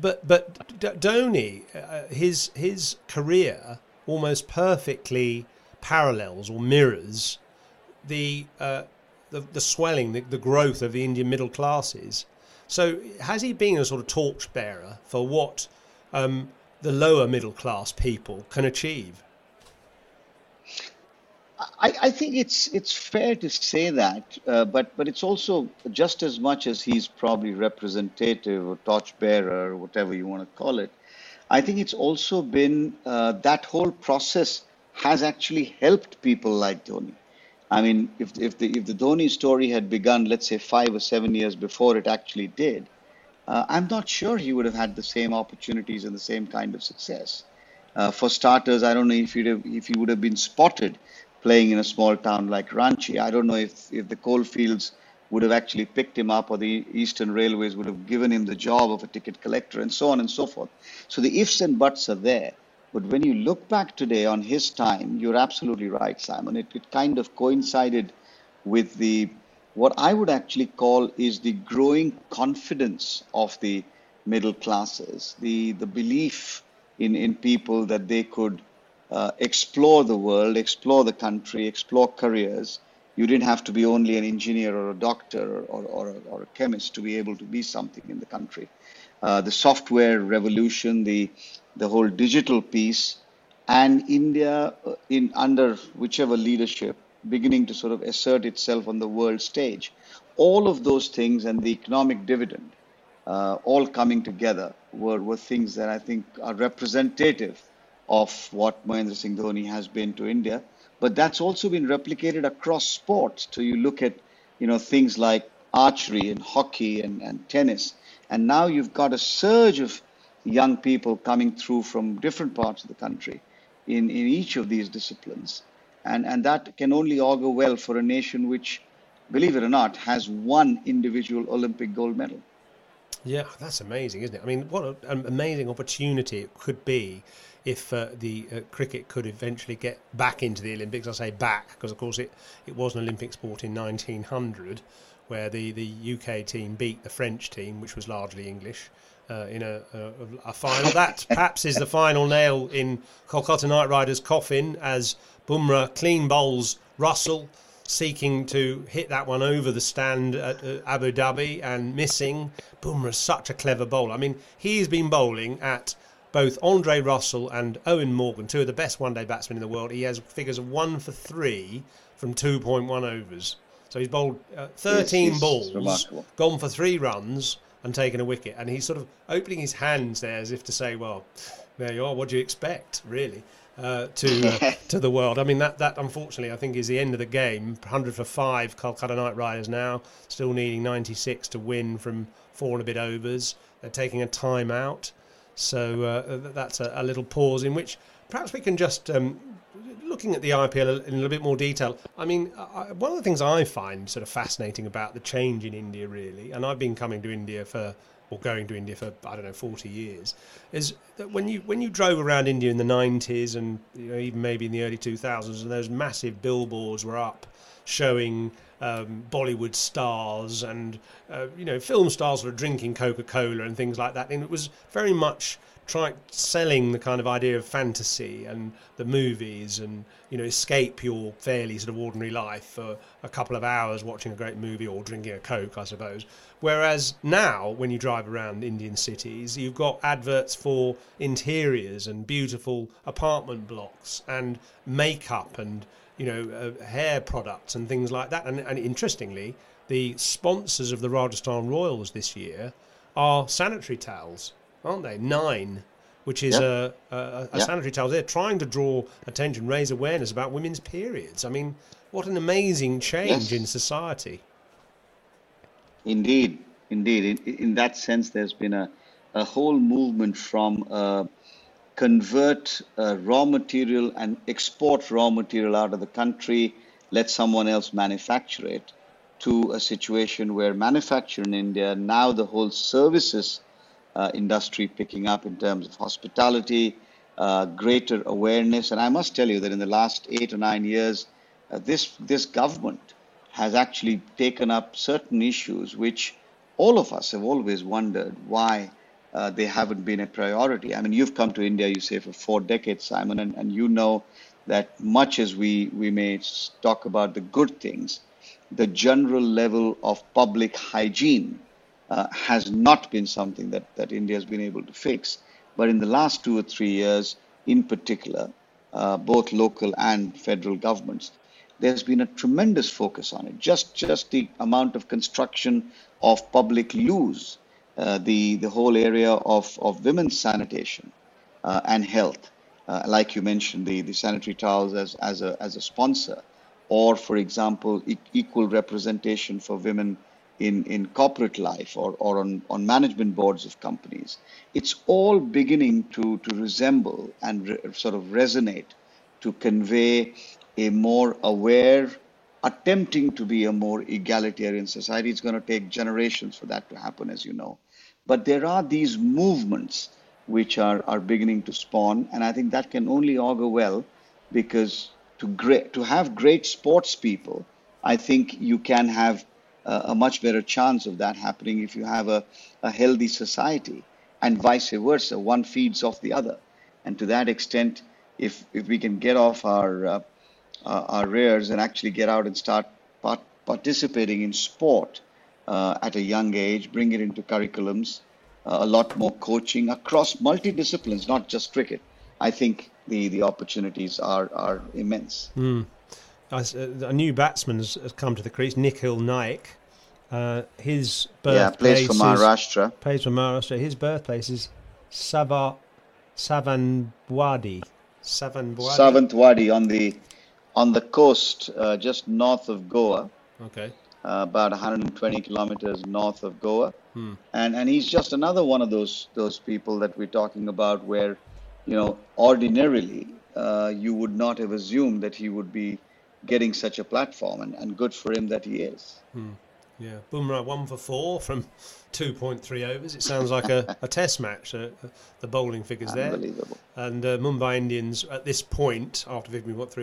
Dhoni, his career almost perfectly parallels or mirrors the the swelling, the growth of the Indian middle classes. So has he been a sort of torchbearer for what the lower middle class people can achieve? I think it's fair to say that, but it's also just as much as he's probably representative or torchbearer or whatever you want to call it. I think it's also been that whole process has actually helped people like Dhoni. I mean, if the Dhoni story had begun, let's say 5 or 7 years before it actually did, I'm not sure he would have had the same opportunities and the same kind of success. For starters, I don't know if he would have been spotted playing in a small town like Ranchi. I don't know if the coalfields would have actually picked him up, or the Eastern Railways would have given him the job of a ticket collector, and so on and so forth. So the ifs and buts are there. But when you look back today on his time, you're absolutely right, Simon. It kind of coincided with what I would actually call is the growing confidence of the middle classes, the belief in people that they could explore the world, explore the country, explore careers. You didn't have to be only an engineer or a doctor or a chemist to be able to be something in the country. The software revolution, the whole digital piece, and India under whichever leadership beginning to sort of assert itself on the world stage. All of those things and the economic dividend all coming together were things that I think are representative of what Mahendra Singh Dhoni has been to India. But that's also been replicated across sports. So you look at, things like archery and hockey and tennis. And now you've got a surge of young people coming through from different parts of the country in each of these disciplines. And that can only augur well for a nation which, believe it or not, has one individual Olympic gold medal. Yeah, that's amazing, isn't it? I mean, what an amazing opportunity it could be if the cricket could eventually get back into the Olympics. I say back because, of course, it was an Olympic sport in 1900, where the UK team beat the French team, which was largely English, in a final. That perhaps is the final nail in Kolkata Knight Riders' coffin, as Bumrah clean bowls Russell, seeking to hit that one over the stand at Abu Dhabi and missing. Bumrah's such a clever bowler. I mean, he's been bowling at both Andre Russell and Owen Morgan, two of the best one-day batsmen in the world. He has figures of 1 for 3 from 2.1 overs. So he's bowled 13 balls, remarkable, gone for 3 runs and taken a wicket. And he's sort of opening his hands there as if to say, well, there you are, what do you expect, really, to the world. I mean, that unfortunately, I think, is the end of the game. 100 for 5, Kolkata Knight Riders now, still needing 96 to win from 4 and a bit overs. They're taking a time-out. So that's a little pause in which perhaps we can just, looking at the IPL in a little bit more detail, I mean, one of the things I find sort of fascinating about the change in India, really, and I've been going to India for, I don't know, 40 years, is that when you drove around India in the 90s and even maybe in the early 2000s, and those massive billboards were up showing Bollywood stars and film stars sort of drinking Coca-Cola and things like that, and it was very much selling the kind of idea of fantasy and the movies, and escape your fairly sort of ordinary life for a couple of hours watching a great movie or drinking a Coke, I suppose. Whereas now, when you drive around Indian cities, you've got adverts for interiors and beautiful apartment blocks and makeup and hair products and things like that. And interestingly, the sponsors of the Rajasthan Royals this year are sanitary towels, aren't they? 9, which is a sanitary towel. They're trying to draw attention, raise awareness about women's periods. I mean, what an amazing change in society. Indeed. In that sense, there's been a whole movement from convert raw material and export raw material out of the country, let someone else manufacture it, to a situation where manufacture in India, now the whole services industry picking up in terms of hospitality, greater awareness. And I must tell you that in the last 8 or 9 years, this government has actually taken up certain issues which all of us have always wondered why they haven't been a priority. I mean, you've come to India, you say, for 4 decades, Simon, and you know that much as we may talk about the good things, the general level of public hygiene has not been something that India has been able to fix. But in the last 2 or 3 years, in particular, both local and federal governments, there's been a tremendous focus on it. Just the amount of construction of public loos, the whole area of women's sanitation and health, like you mentioned, the sanitary towels as a sponsor, or for example, equal representation for women in corporate life or on management boards of companies. It's all beginning to resemble and sort of resonate to convey a more aware, attempting to be a more egalitarian society. It's going to take generations for that to happen, as you know. But there are these movements which are beginning to spawn, and I think that can only augur well, because to have great sports people, I think you can have a much better chance of that happening if you have a healthy society, and vice versa. One feeds off the other. And to that extent, if we can get off our rears and actually get out and start participating in sport at a young age, bring it into curriculums, a lot more coaching across multidisciplines, not just cricket, I think the opportunities are immense. A new batsman has come to the crease, Nikhil Naik. His birthplace plays for Maharashtra. His birthplace is Savantwadi. On the coast, just north of Goa. Okay. About 120 kilometers north of Goa. And he's just another one of those people that we're talking about where, ordinarily you would not have assumed that he would be getting such a platform, and good for him that he is. Yeah, Bumrah 1 for 4 from 2.3 overs. It sounds like a test match, the bowling figures there. Unbelievable. And Mumbai Indians at this point, after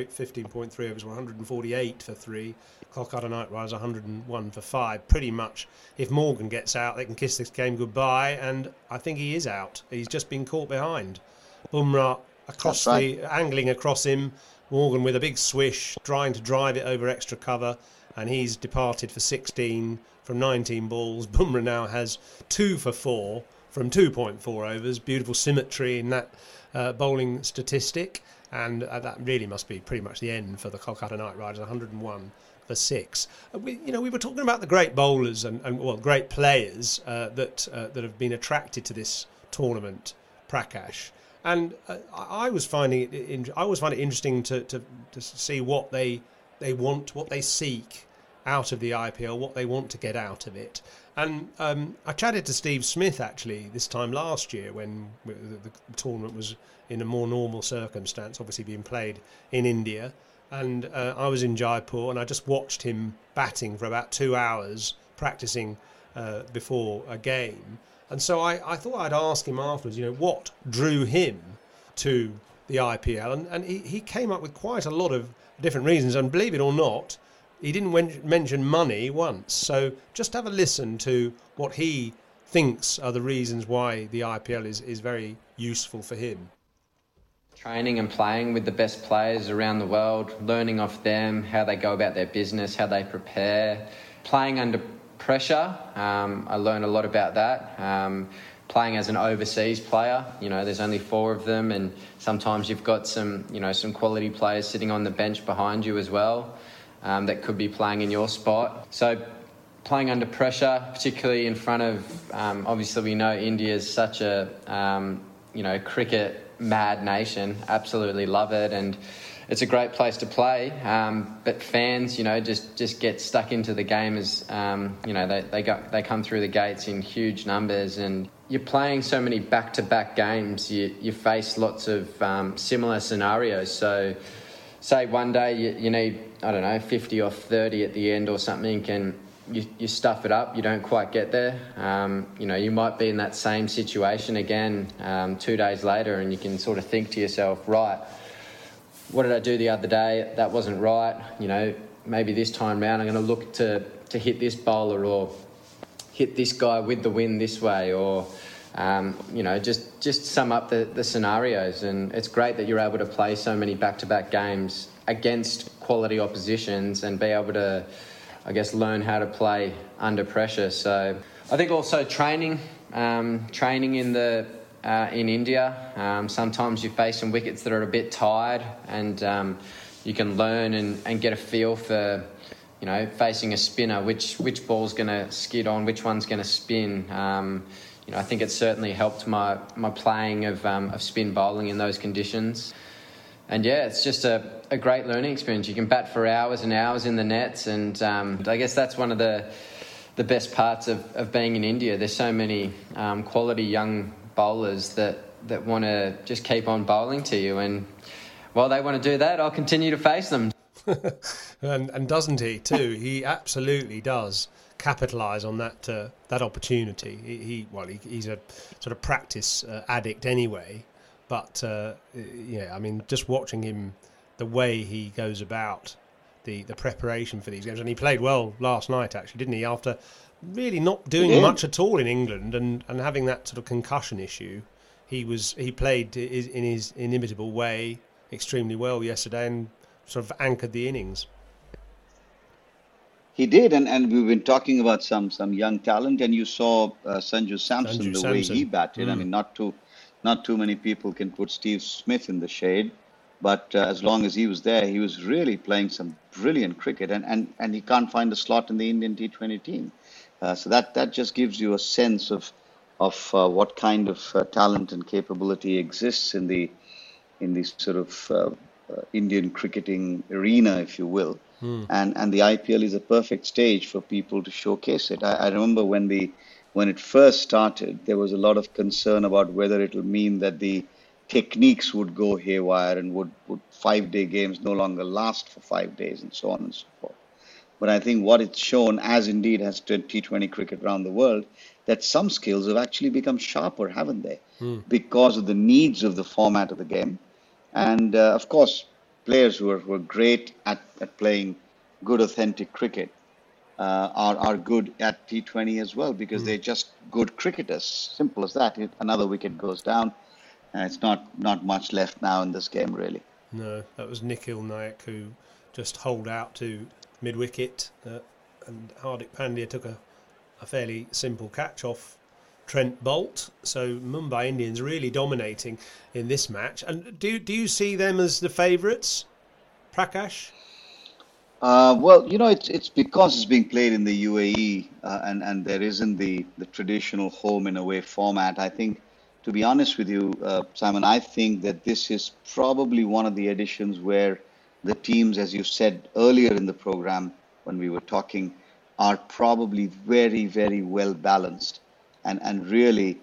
15.3 overs, were 148 for 3. Kolkata Knight Riders 101 for 5. Pretty much, if Morgan gets out, they can kiss this game goodbye, and I think he is out. He's just been caught behind. Bumrah angling across him, Morgan with a big swish, trying to drive it over extra cover, and he's departed for 16 from 19 balls. Bumrah now has 2 for 4 from 2.4 overs. Beautiful symmetry in that bowling statistic, and that really must be pretty much the end for the Kolkata Knight Riders, 101 for 6. We were talking about the great bowlers and great players that have been attracted to this tournament, Prakash. And I was finding it interesting to see what they want, what they seek out of the IPL, what they want to get out of it. And I chatted to Steve Smith actually this time last year when the tournament was in a more normal circumstance, obviously being played in India. And I was in Jaipur and I just watched him batting for about 2 hours, practicing before a game. And so I thought I'd ask him afterwards, what drew him to the IPL. And he came up with quite a lot of different reasons. And believe it or not, he didn't mention money once. So just have a listen to what he thinks are the reasons why the IPL is very useful for him. Training and playing with the best players around the world, learning off them, how they go about their business, how they prepare. Playing under pressure, I learned a lot about that. Playing as an overseas player, there's only 4 of them, and sometimes you've got some quality players sitting on the bench behind you as well that could be playing in your spot. So playing under pressure, particularly in front of, obviously we know India is such a, cricket mad nation, absolutely love it, and it's a great place to play, but fans, just get stuck into the game as, they come through the gates in huge numbers, and you're playing so many back-to-back games, you face lots of similar scenarios. So say one day you need, 50 or 30 at the end or something, and you stuff it up, you don't quite get there. You might be in that same situation again 2 days later, and you can sort of think to yourself, right, what did I do the other day? That wasn't right. Maybe this time round I'm going to look to hit this bowler or hit this guy with the wind this way, or just sum up the scenarios. And it's great that you're able to play so many back-to-back games against quality oppositions and be able to I guess, learn how to play under pressure. So I think also training in India. Sometimes you face some wickets that are a bit tired, and you can learn and get a feel for, facing a spinner, which ball's going to skid on, which one's going to spin. I think it certainly helped my playing of spin bowling in those conditions. And yeah, it's just a great learning experience. You can bat for hours and hours in the nets, and I guess that's one of the best parts of being in India. There's so many quality young bowlers that want to just keep on bowling to you, and while they want to do that, I'll continue to face them. and doesn't he too? He absolutely does capitalise on that opportunity. He's a sort of practice addict anyway, but just watching him, the way he goes about the preparation for these games, and he played well last night actually, didn't he? After really not doing much at all in England and having that sort of concussion issue, he played in his inimitable way extremely well yesterday and sort of anchored the innings. He did, and we've been talking about some young talent, and you saw Sanju Samson, way he batted. I mean, not too many people can put Steve Smith in the shade, but as long as he was there, he was really playing some brilliant cricket, and he can't find a slot in the Indian T20 team. So that just gives you a sense of what kind of talent and capability exists in the sort of Indian cricketing arena, if you will. And the IPL is a perfect stage for people to showcase it. I remember when it first started, there was a lot of concern about whether it would mean that the techniques would go haywire and would 5-day games no longer last for 5 days and so on and so forth. But I think what it's shown, as indeed has T20 cricket around the world, that some skills have actually become sharper, haven't they? Because of the needs of the format of the game. And of course, players who are great at playing good, authentic cricket are good at T20 as well, because they're just good cricketers. Simple as that. Another wicket goes down, and it's not much left now in this game, really. No, that was Nikhil Nayak who just holed out to mid-wicket, and Hardik Pandya took a fairly simple catch off Trent Boult. So Mumbai Indians really dominating in this match. And do you see them as the favourites, Prakash? Well, it's because it's being played in the UAE and there isn't the traditional home and away format. I think, to be honest with you, Simon, I think that this is probably one of the editions where the teams, as you said earlier in the program when we were talking, are probably very, very well balanced. And really,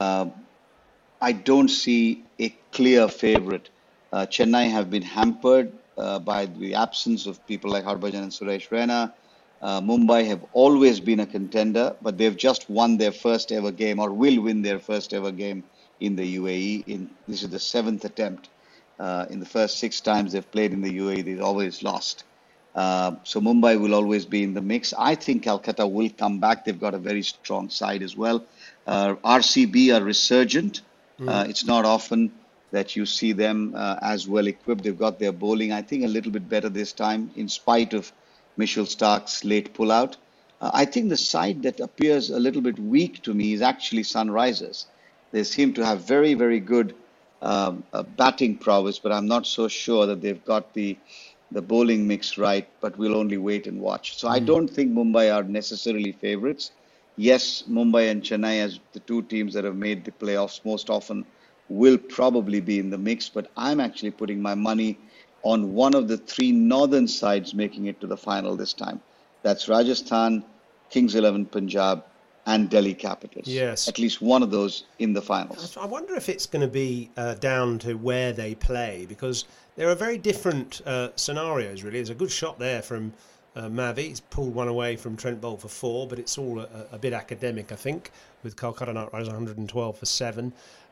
I don't see a clear favourite. Chennai have been hampered by the absence of people like Harbhajan and Suresh Raina. Mumbai have always been a contender, but they've just won their first ever game, or will win their first ever game in the UAE. This is the 7th attempt. In the first 6 times they've played in the UAE, they've always lost. So Mumbai will always be in the mix. I think Calcutta will come back. They've got a very strong side as well. RCB are resurgent. It's not often that you see them as well equipped. They've got their bowling, I think, a little bit better this time, in spite of Mitchell Stark's late pullout. I think the side that appears a little bit weak to me is actually Sunrisers. They seem to have very, very good batting prowess, but I'm not so sure that they've got the bowling mix right, but we'll only wait and watch. So I don't think Mumbai are necessarily favourites. Yes, Mumbai and Chennai, as the 2 teams that have made the playoffs most often, will probably be in the mix, but I'm actually putting my money on one of the 3 northern sides making it to the final this time. That's Rajasthan, Kings 11 Punjab, and Delhi Capitals. Yes. At least one of those in the finals. I wonder if it's going to be down to where they play, because there are very different scenarios, really. There's a good shot there from Mavi. He's pulled one away from Trent Boult for 4, but it's all a bit academic, I think, with Calcutta Knight Riders 112 for 7.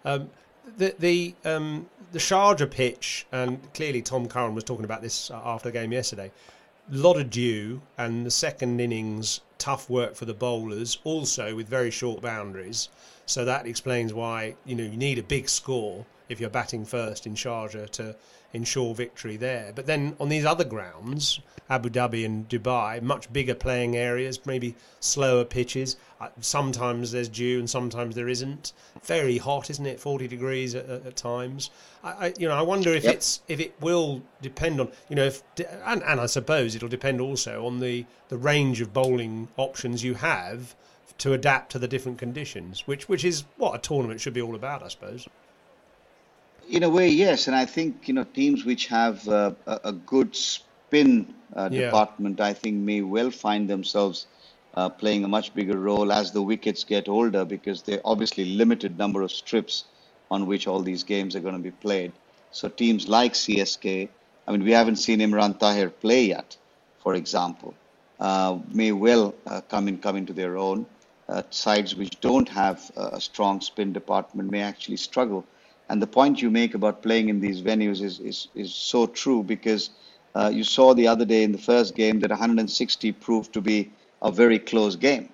The Sharjah pitch, and clearly Tom Curran was talking about this after the game yesterday, a lot of dew, and the second innings tough work for the bowlers, also with very short boundaries. So that explains why you need a big score if you're batting first in Sharjah to ensure victory there. But then on these other grounds, Abu Dhabi and Dubai, much bigger playing areas, maybe slower pitches. Sometimes there's dew and sometimes there isn't. Very hot, isn't it? 40 degrees at times. I wonder if it will depend on and I suppose it'll depend also on the range of bowling options you have to adapt to the different conditions, which is what a tournament should be all about, I suppose. In a way, yes, and I think teams which have a good spin department, I think, may well find themselves playing a much bigger role as the wickets get older, because they're obviously limited number of strips on which all these games are going to be played. So teams like CSK, I mean, we haven't seen Imran Tahir play yet, for example, may well come into their own. Sides which don't have a strong spin department may actually struggle. And the point you make about playing in these venues is so true, because you saw the other day in the first game that 160 proved to be a very close game.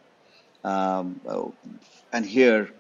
And here,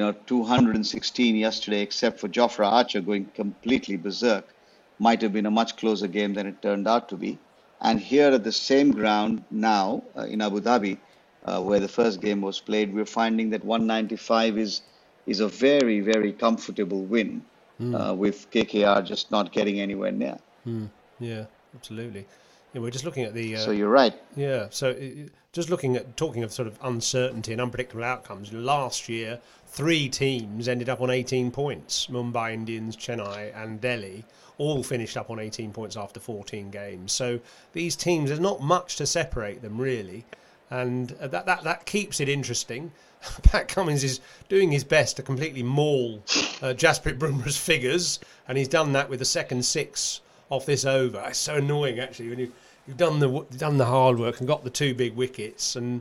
216 yesterday, except for Jofra Archer going completely berserk, might have been a much closer game than it turned out to be. And here at the same ground now in Abu Dhabi, where the first game was played, we're finding that 195 is a very, very comfortable win, with KKR just not getting anywhere near. Yeah, absolutely. Yeah, we're just looking at the... so you're right. Yeah, so just talking of sort of uncertainty and unpredictable outcomes, last year, 3 teams ended up on 18 points. Mumbai Indians, Chennai and Delhi all finished up on 18 points after 14 games. So these teams, there's not much to separate them, really. And that keeps it interesting. Pat Cummins is doing his best to completely maul Jasprit Bumrah's figures, and he's done that with the second 6 off this over. It's so annoying, actually, when you've done the hard work and got the 2 big wickets and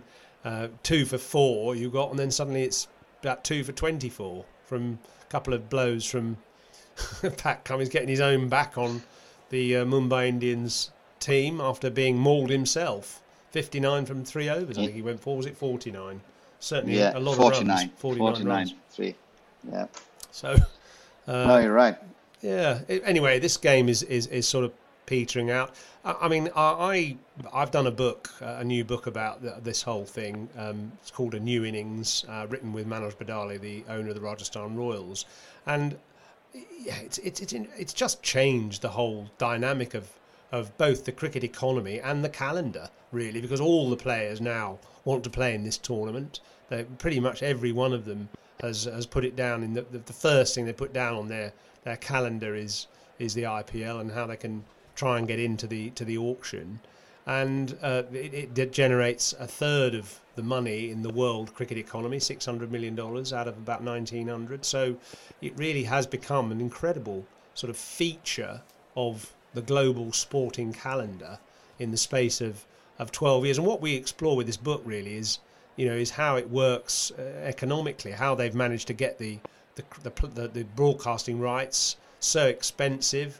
2 for 4 you got, and then suddenly it's about 2 for 24 from a couple of blows from Pat Cummins getting his own back on the Mumbai Indians team after being mauled himself. 59 from 3 overs, I think he went for. Was it 49? Certainly a lot 49, of runs. 49 runs. 3. Yeah. So... no, you're right. Yeah. Anyway, this game is sort of petering out. I mean, I've done a new book about this whole thing. It's called A New Innings, written with Manoj Badali, the owner of the Rajasthan Royals, and yeah, it's just changed the whole dynamic of both the cricket economy and the calendar, really, because all the players now want to play in this tournament. Pretty much every one of them has put it down in the first thing they put down on their calendar is the IPL and how they can try and get into the auction, and it generates a third of the money in the world cricket economy, $600 million out of about 1,900. So it really has become an incredible sort of feature of the global sporting calendar in the space of 12 years. And what we explore with this book really is how it works economically, how they've managed to get the broadcasting rights so expensive,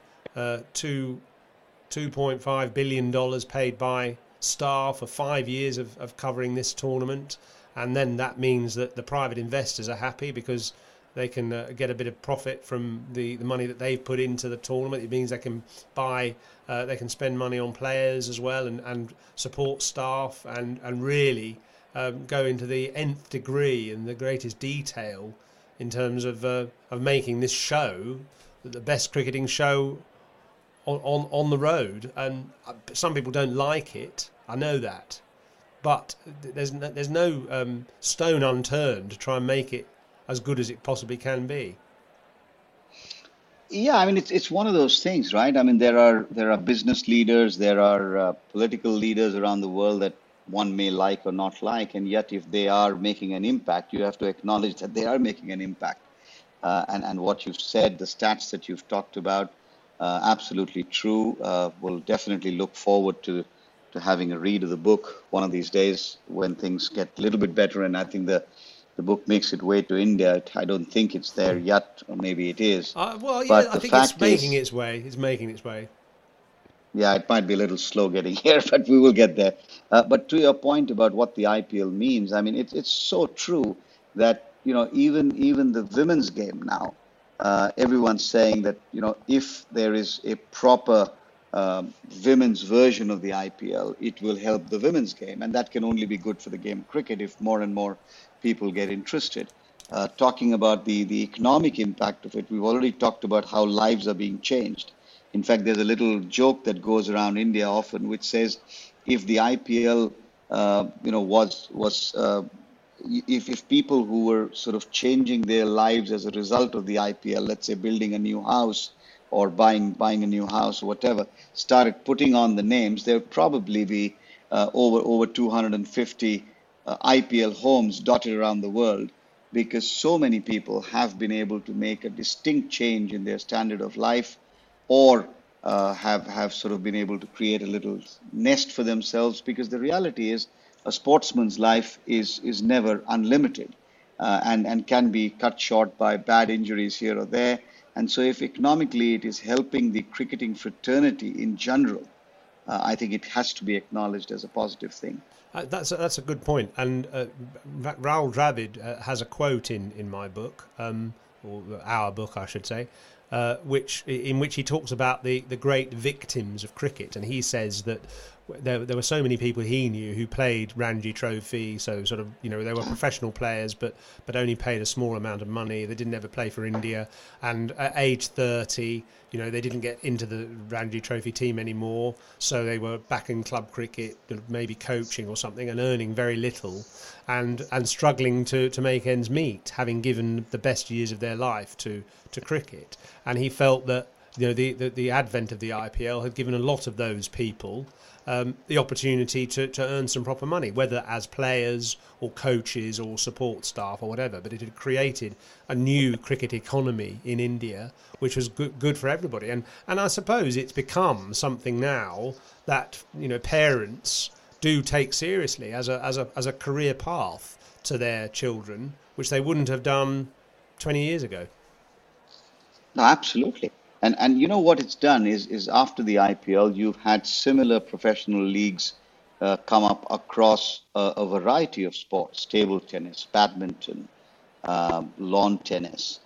$2.5 billion paid by Star for 5 years of covering this tournament, and then that means that the private investors are happy because they can get a bit of profit from the money that they've put into the tournament. It means they can they can spend money on players as well and support staff and really go into the nth degree and the greatest detail in terms of making this show the best cricketing show on the road. And some people don't like it, I know that, but there's no stone unturned to try and make it as good as it possibly can be. Yeah, I mean, it's one of those things, right? I mean, there are business leaders, there are political leaders around the world that one may like or not like, and yet if they are making an impact, you have to acknowledge that they are making an impact. And what you've said, the stats that you've talked about, absolutely true. We'll definitely look forward to having a read of the book one of these days when things get a little bit better, and I think the book makes its way to India. I don't think it's there yet, or maybe it is. Well, yeah, but I think it's making its way. It's making its way. Yeah, it might be a little slow getting here, but we will get there. But to your point about what the IPL means, I mean, it's so true that, even the women's game now, everyone's saying that, if there is a proper women's version of the IPL, it will help the women's game. And that can only be good for the game of cricket if more and more people get interested. Talking about the economic impact of it, we've already talked about how lives are being changed. In fact, there's a little joke that goes around India often, which says, if the IPL, if people who were sort of changing their lives as a result of the IPL, let's say building a new house or buying a new house or whatever, started putting on the names, there would probably be over 250 IPL homes dotted around the world, because so many people have been able to make a distinct change in their standard of life, or have sort of been able to create a little nest for themselves, because the reality is a sportsman's life is never unlimited, and can be cut short by bad injuries here or there. And so if economically it is helping the cricketing fraternity in general, I think it has to be acknowledged as a positive thing. That's a good point. And Rahul Dravid has a quote in my book, or our book, I should say, in which he talks about the great victims of cricket, and he says that there were so many people he knew who played Ranji Trophy, so sort of, they were professional players, but only paid a small amount of money. They didn't ever play for India, and at age 30, they didn't get into the Ranji Trophy team anymore, so they were back in club cricket, maybe coaching or something, and earning very little, and struggling to make ends meet, having given the best years of their life to cricket. And he felt that the advent of the IPL had given a lot of those people the opportunity to earn some proper money, whether as players or coaches or support staff or whatever. But it had created a new cricket economy in India, which was good for everybody. And I suppose it's become something now that parents do take seriously as a career path to their children, which they wouldn't have done 20 years ago. No, absolutely. And what it's done is after the IPL, you've had similar professional leagues come up across a variety of sports: table tennis, badminton, lawn tennis,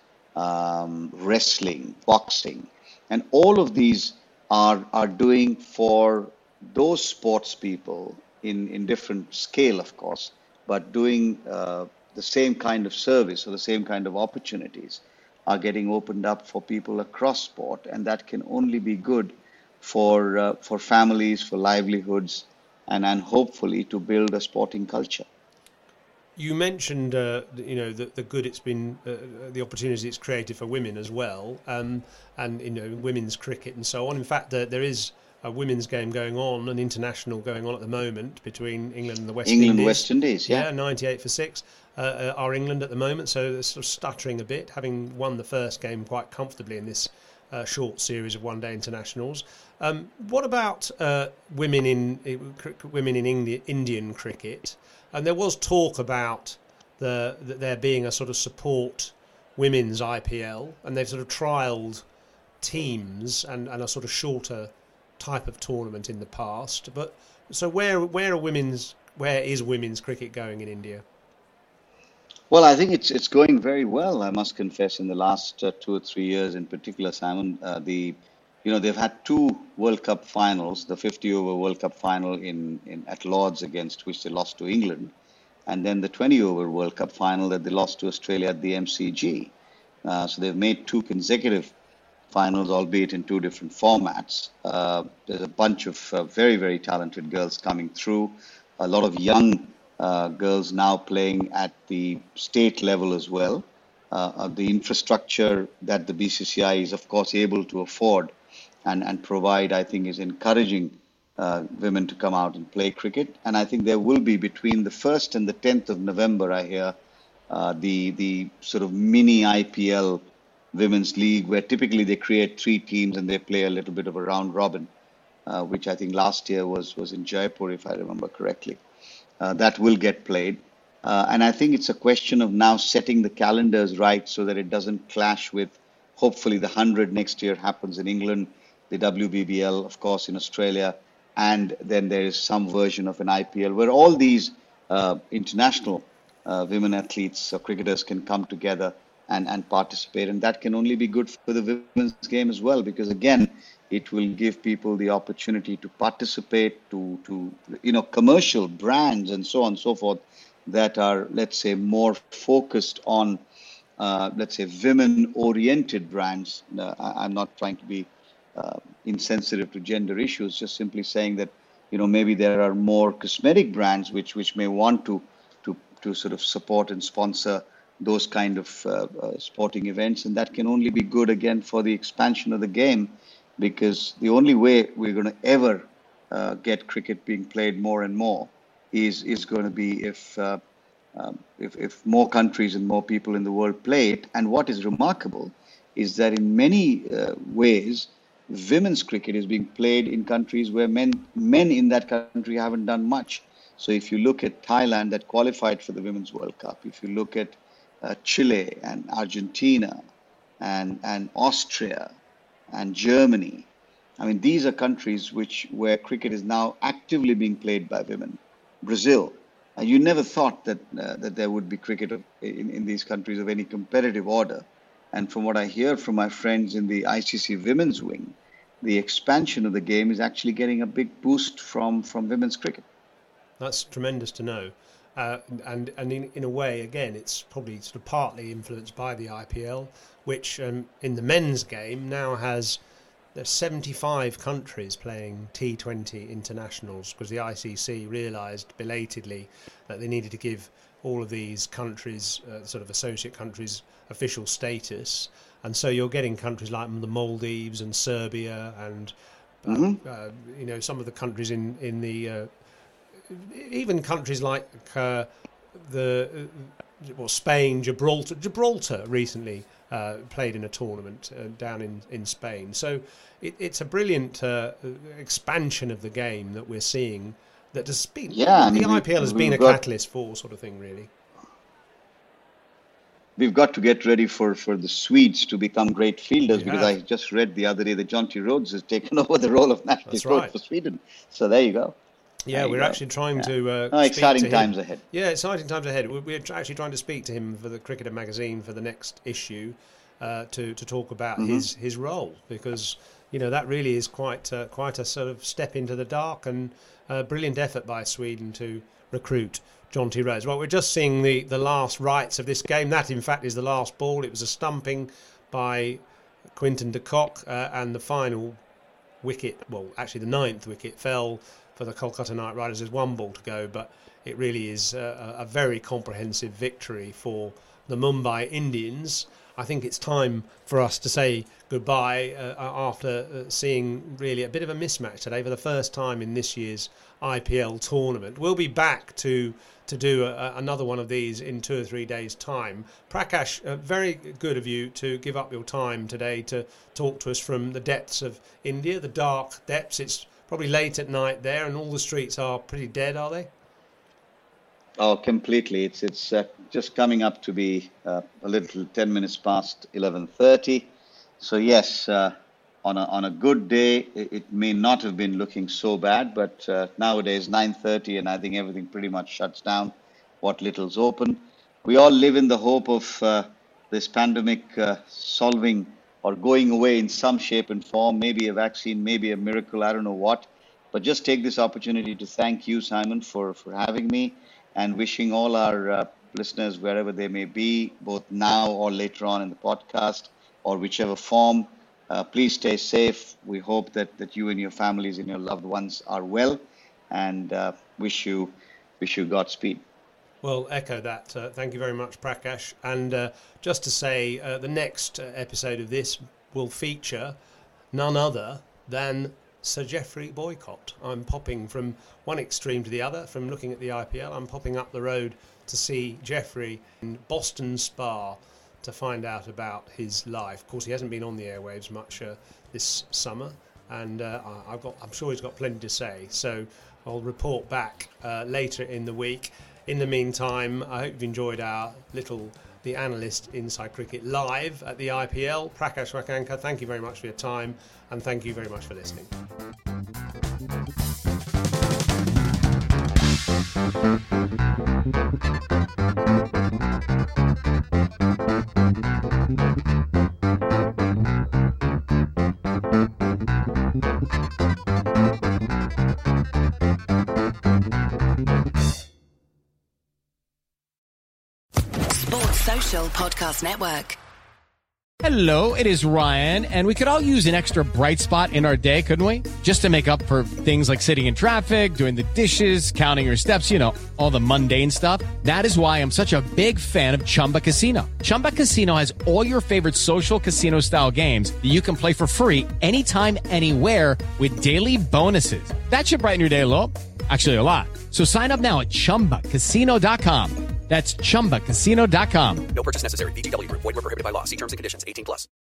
wrestling, boxing. And all of these are doing for those sports people in different scale, of course, but doing the same kind of service or the same kind of opportunities are getting opened up for people across sport, and that can only be good for families, for livelihoods, and hopefully to build a sporting culture. You mentioned, the good it's been, the opportunities it's created for women as well, and women's cricket and so on. In fact, there is a women's game going on, an international going on at the moment between England and the West Indies. West Indies, yeah. 98 for 6 are England at the moment, so they're sort of stuttering a bit, having won the first game quite comfortably in this short series of one-day internationals. What about women in Indian cricket? And there was talk about there being a sort of support women's IPL, and they've sort of trialled teams and a sort of shorter type of tournament in the past. But so where is women's cricket going in India? Well, I think it's going very well, I must confess, in the last 2 or 3 years in particular, Simon. They've had 2 World Cup finals, the 50-over World Cup final at Lord's, against which they lost to England, and then the 20-over World Cup final that they lost to Australia at the MCG. So they've made 2 consecutive finals, albeit in 2 different formats. There's a bunch of very, very talented girls coming through, a lot of young girls now playing at the state level as well. The infrastructure that the BCCI is, of course, able to afford and provide, I think, is encouraging women to come out and play cricket. And I think there will be, between the 1st and the 10th of November, I hear, the sort of mini IPL Women's League, where typically they create 3 teams and they play a little bit of a round robin, which I think last year was in Jaipur, if I remember correctly. That will get played. And I think it's a question of now setting the calendars right so that it doesn't clash with, hopefully, the 100 next year happens in England, the WBBL, of course, in Australia, and then there is some version of an IPL where all these international women athletes or cricketers can come together and participate. And that can only be good for the women's game as well, because again, it will give people the opportunity to participate, to commercial brands and so on and so forth that are, let's say, more focused on, let's say, women-oriented brands. I'm not trying to be insensitive to gender issues, just simply saying that, maybe there are more cosmetic brands which may want to sort of support and sponsor those kind of sporting events. And that can only be good, again, for the expansion of the game, because the only way we're going to ever get cricket being played more and more is going to be if more countries and more people in the world play it. And what is remarkable is that in many ways, women's cricket is being played in countries where men in that country haven't done much. So if you look at Thailand, that qualified for the Women's World Cup, if you look at Chile and Argentina and Austria and Germany, I mean, these are countries where cricket is now actively being played by women. Brazil, you never thought that there would be cricket in these countries of any competitive order. And from what I hear from my friends in the ICC women's wing, the expansion of the game is actually getting a big boost from women's cricket. That's tremendous to know. And in a way, again, it's probably sort of partly influenced by the IPL, which in the men's game now there's 75 countries playing T20 internationals, because the ICC realised belatedly that they needed to give all of these countries, sort of associate countries, official status. And so you're getting countries like the Maldives and Serbia and some of the countries in the even countries like Spain, Gibraltar recently played in a tournament down in Spain. So it's a brilliant expansion of the game that we're seeing. That the IPL has been a catalyst for sort of thing, really. We've got to get ready for the Swedes to become great fielders, because I just read the other day that Jonty Rhodes has taken over the role of national coach for Sweden. So there you go. Yeah, we're actually trying to... exciting times ahead. Yeah, exciting times ahead. We're actually trying to speak to him for the Cricketer magazine for the next issue to talk about his role, because, that really is quite a sort of step into the dark, and a brilliant effort by Sweden to recruit Jonty Rhodes. Well, we're just seeing the last rites of this game. That, in fact, is the last ball. It was a stumping by Quinton de Kock, and the final wicket, well, actually the ninth wicket, fell for the Kolkata Knight Riders. There's one ball to go, but it really is a very comprehensive victory for the Mumbai Indians. I think it's time for us to say goodbye after seeing really a bit of a mismatch today for the first time in this year's IPL tournament. We'll be back to do another one of these in 2 or 3 days' time. Prakash, very good of you to give up your time today to talk to us from the depths of India, the dark depths. It's probably late at night there, and all the streets are pretty dead, are they? Oh, completely. It's just coming up to be a little 10 minutes past 11:30. So yes, on a good day, it may not have been looking so bad, but nowadays 9:30, and I think everything pretty much shuts down. What little's open. We all live in the hope of this pandemic solving or going away in some shape and form. Maybe a vaccine, maybe a miracle. I don't know what. But just take this opportunity to thank you, Simon, for having me, and wishing all our listeners, wherever they may be, both now or later on in the podcast, or whichever form, please stay safe. We hope that you and your families and your loved ones are well, and wish you Godspeed. Well, echo that. Thank you very much, Prakash. And just to say, the next episode of this will feature none other than Sir Geoffrey Boycott. I'm popping from one extreme to the other. From looking at the IPL, I'm popping up the road to see Geoffrey in Boston Spa to find out about his life. Of course, he hasn't been on the airwaves much this summer, and I'm sure he's got plenty to say. So I'll report back later in the week. In the meantime, I hope you've enjoyed our little the Analyst Inside Cricket live at the IPL. Prakash Rakankar, thank you very much for your time, and thank you very much for listening. Podcast Network. Hello, it is Ryan, and we could all use an extra bright spot in our day, couldn't we? Just to make up for things like sitting in traffic, doing the dishes, counting your steps, all the mundane stuff. That is why I'm such a big fan of Chumba Casino. Chumba Casino has all your favorite social casino-style games that you can play for free anytime, anywhere with daily bonuses. That should brighten your day a little. Actually, a lot. So sign up now at ChumbaCasino.com. That's ChumbaCasino.com. No purchase necessary. VGW Group. Void where prohibited by law. See terms and conditions. 18+.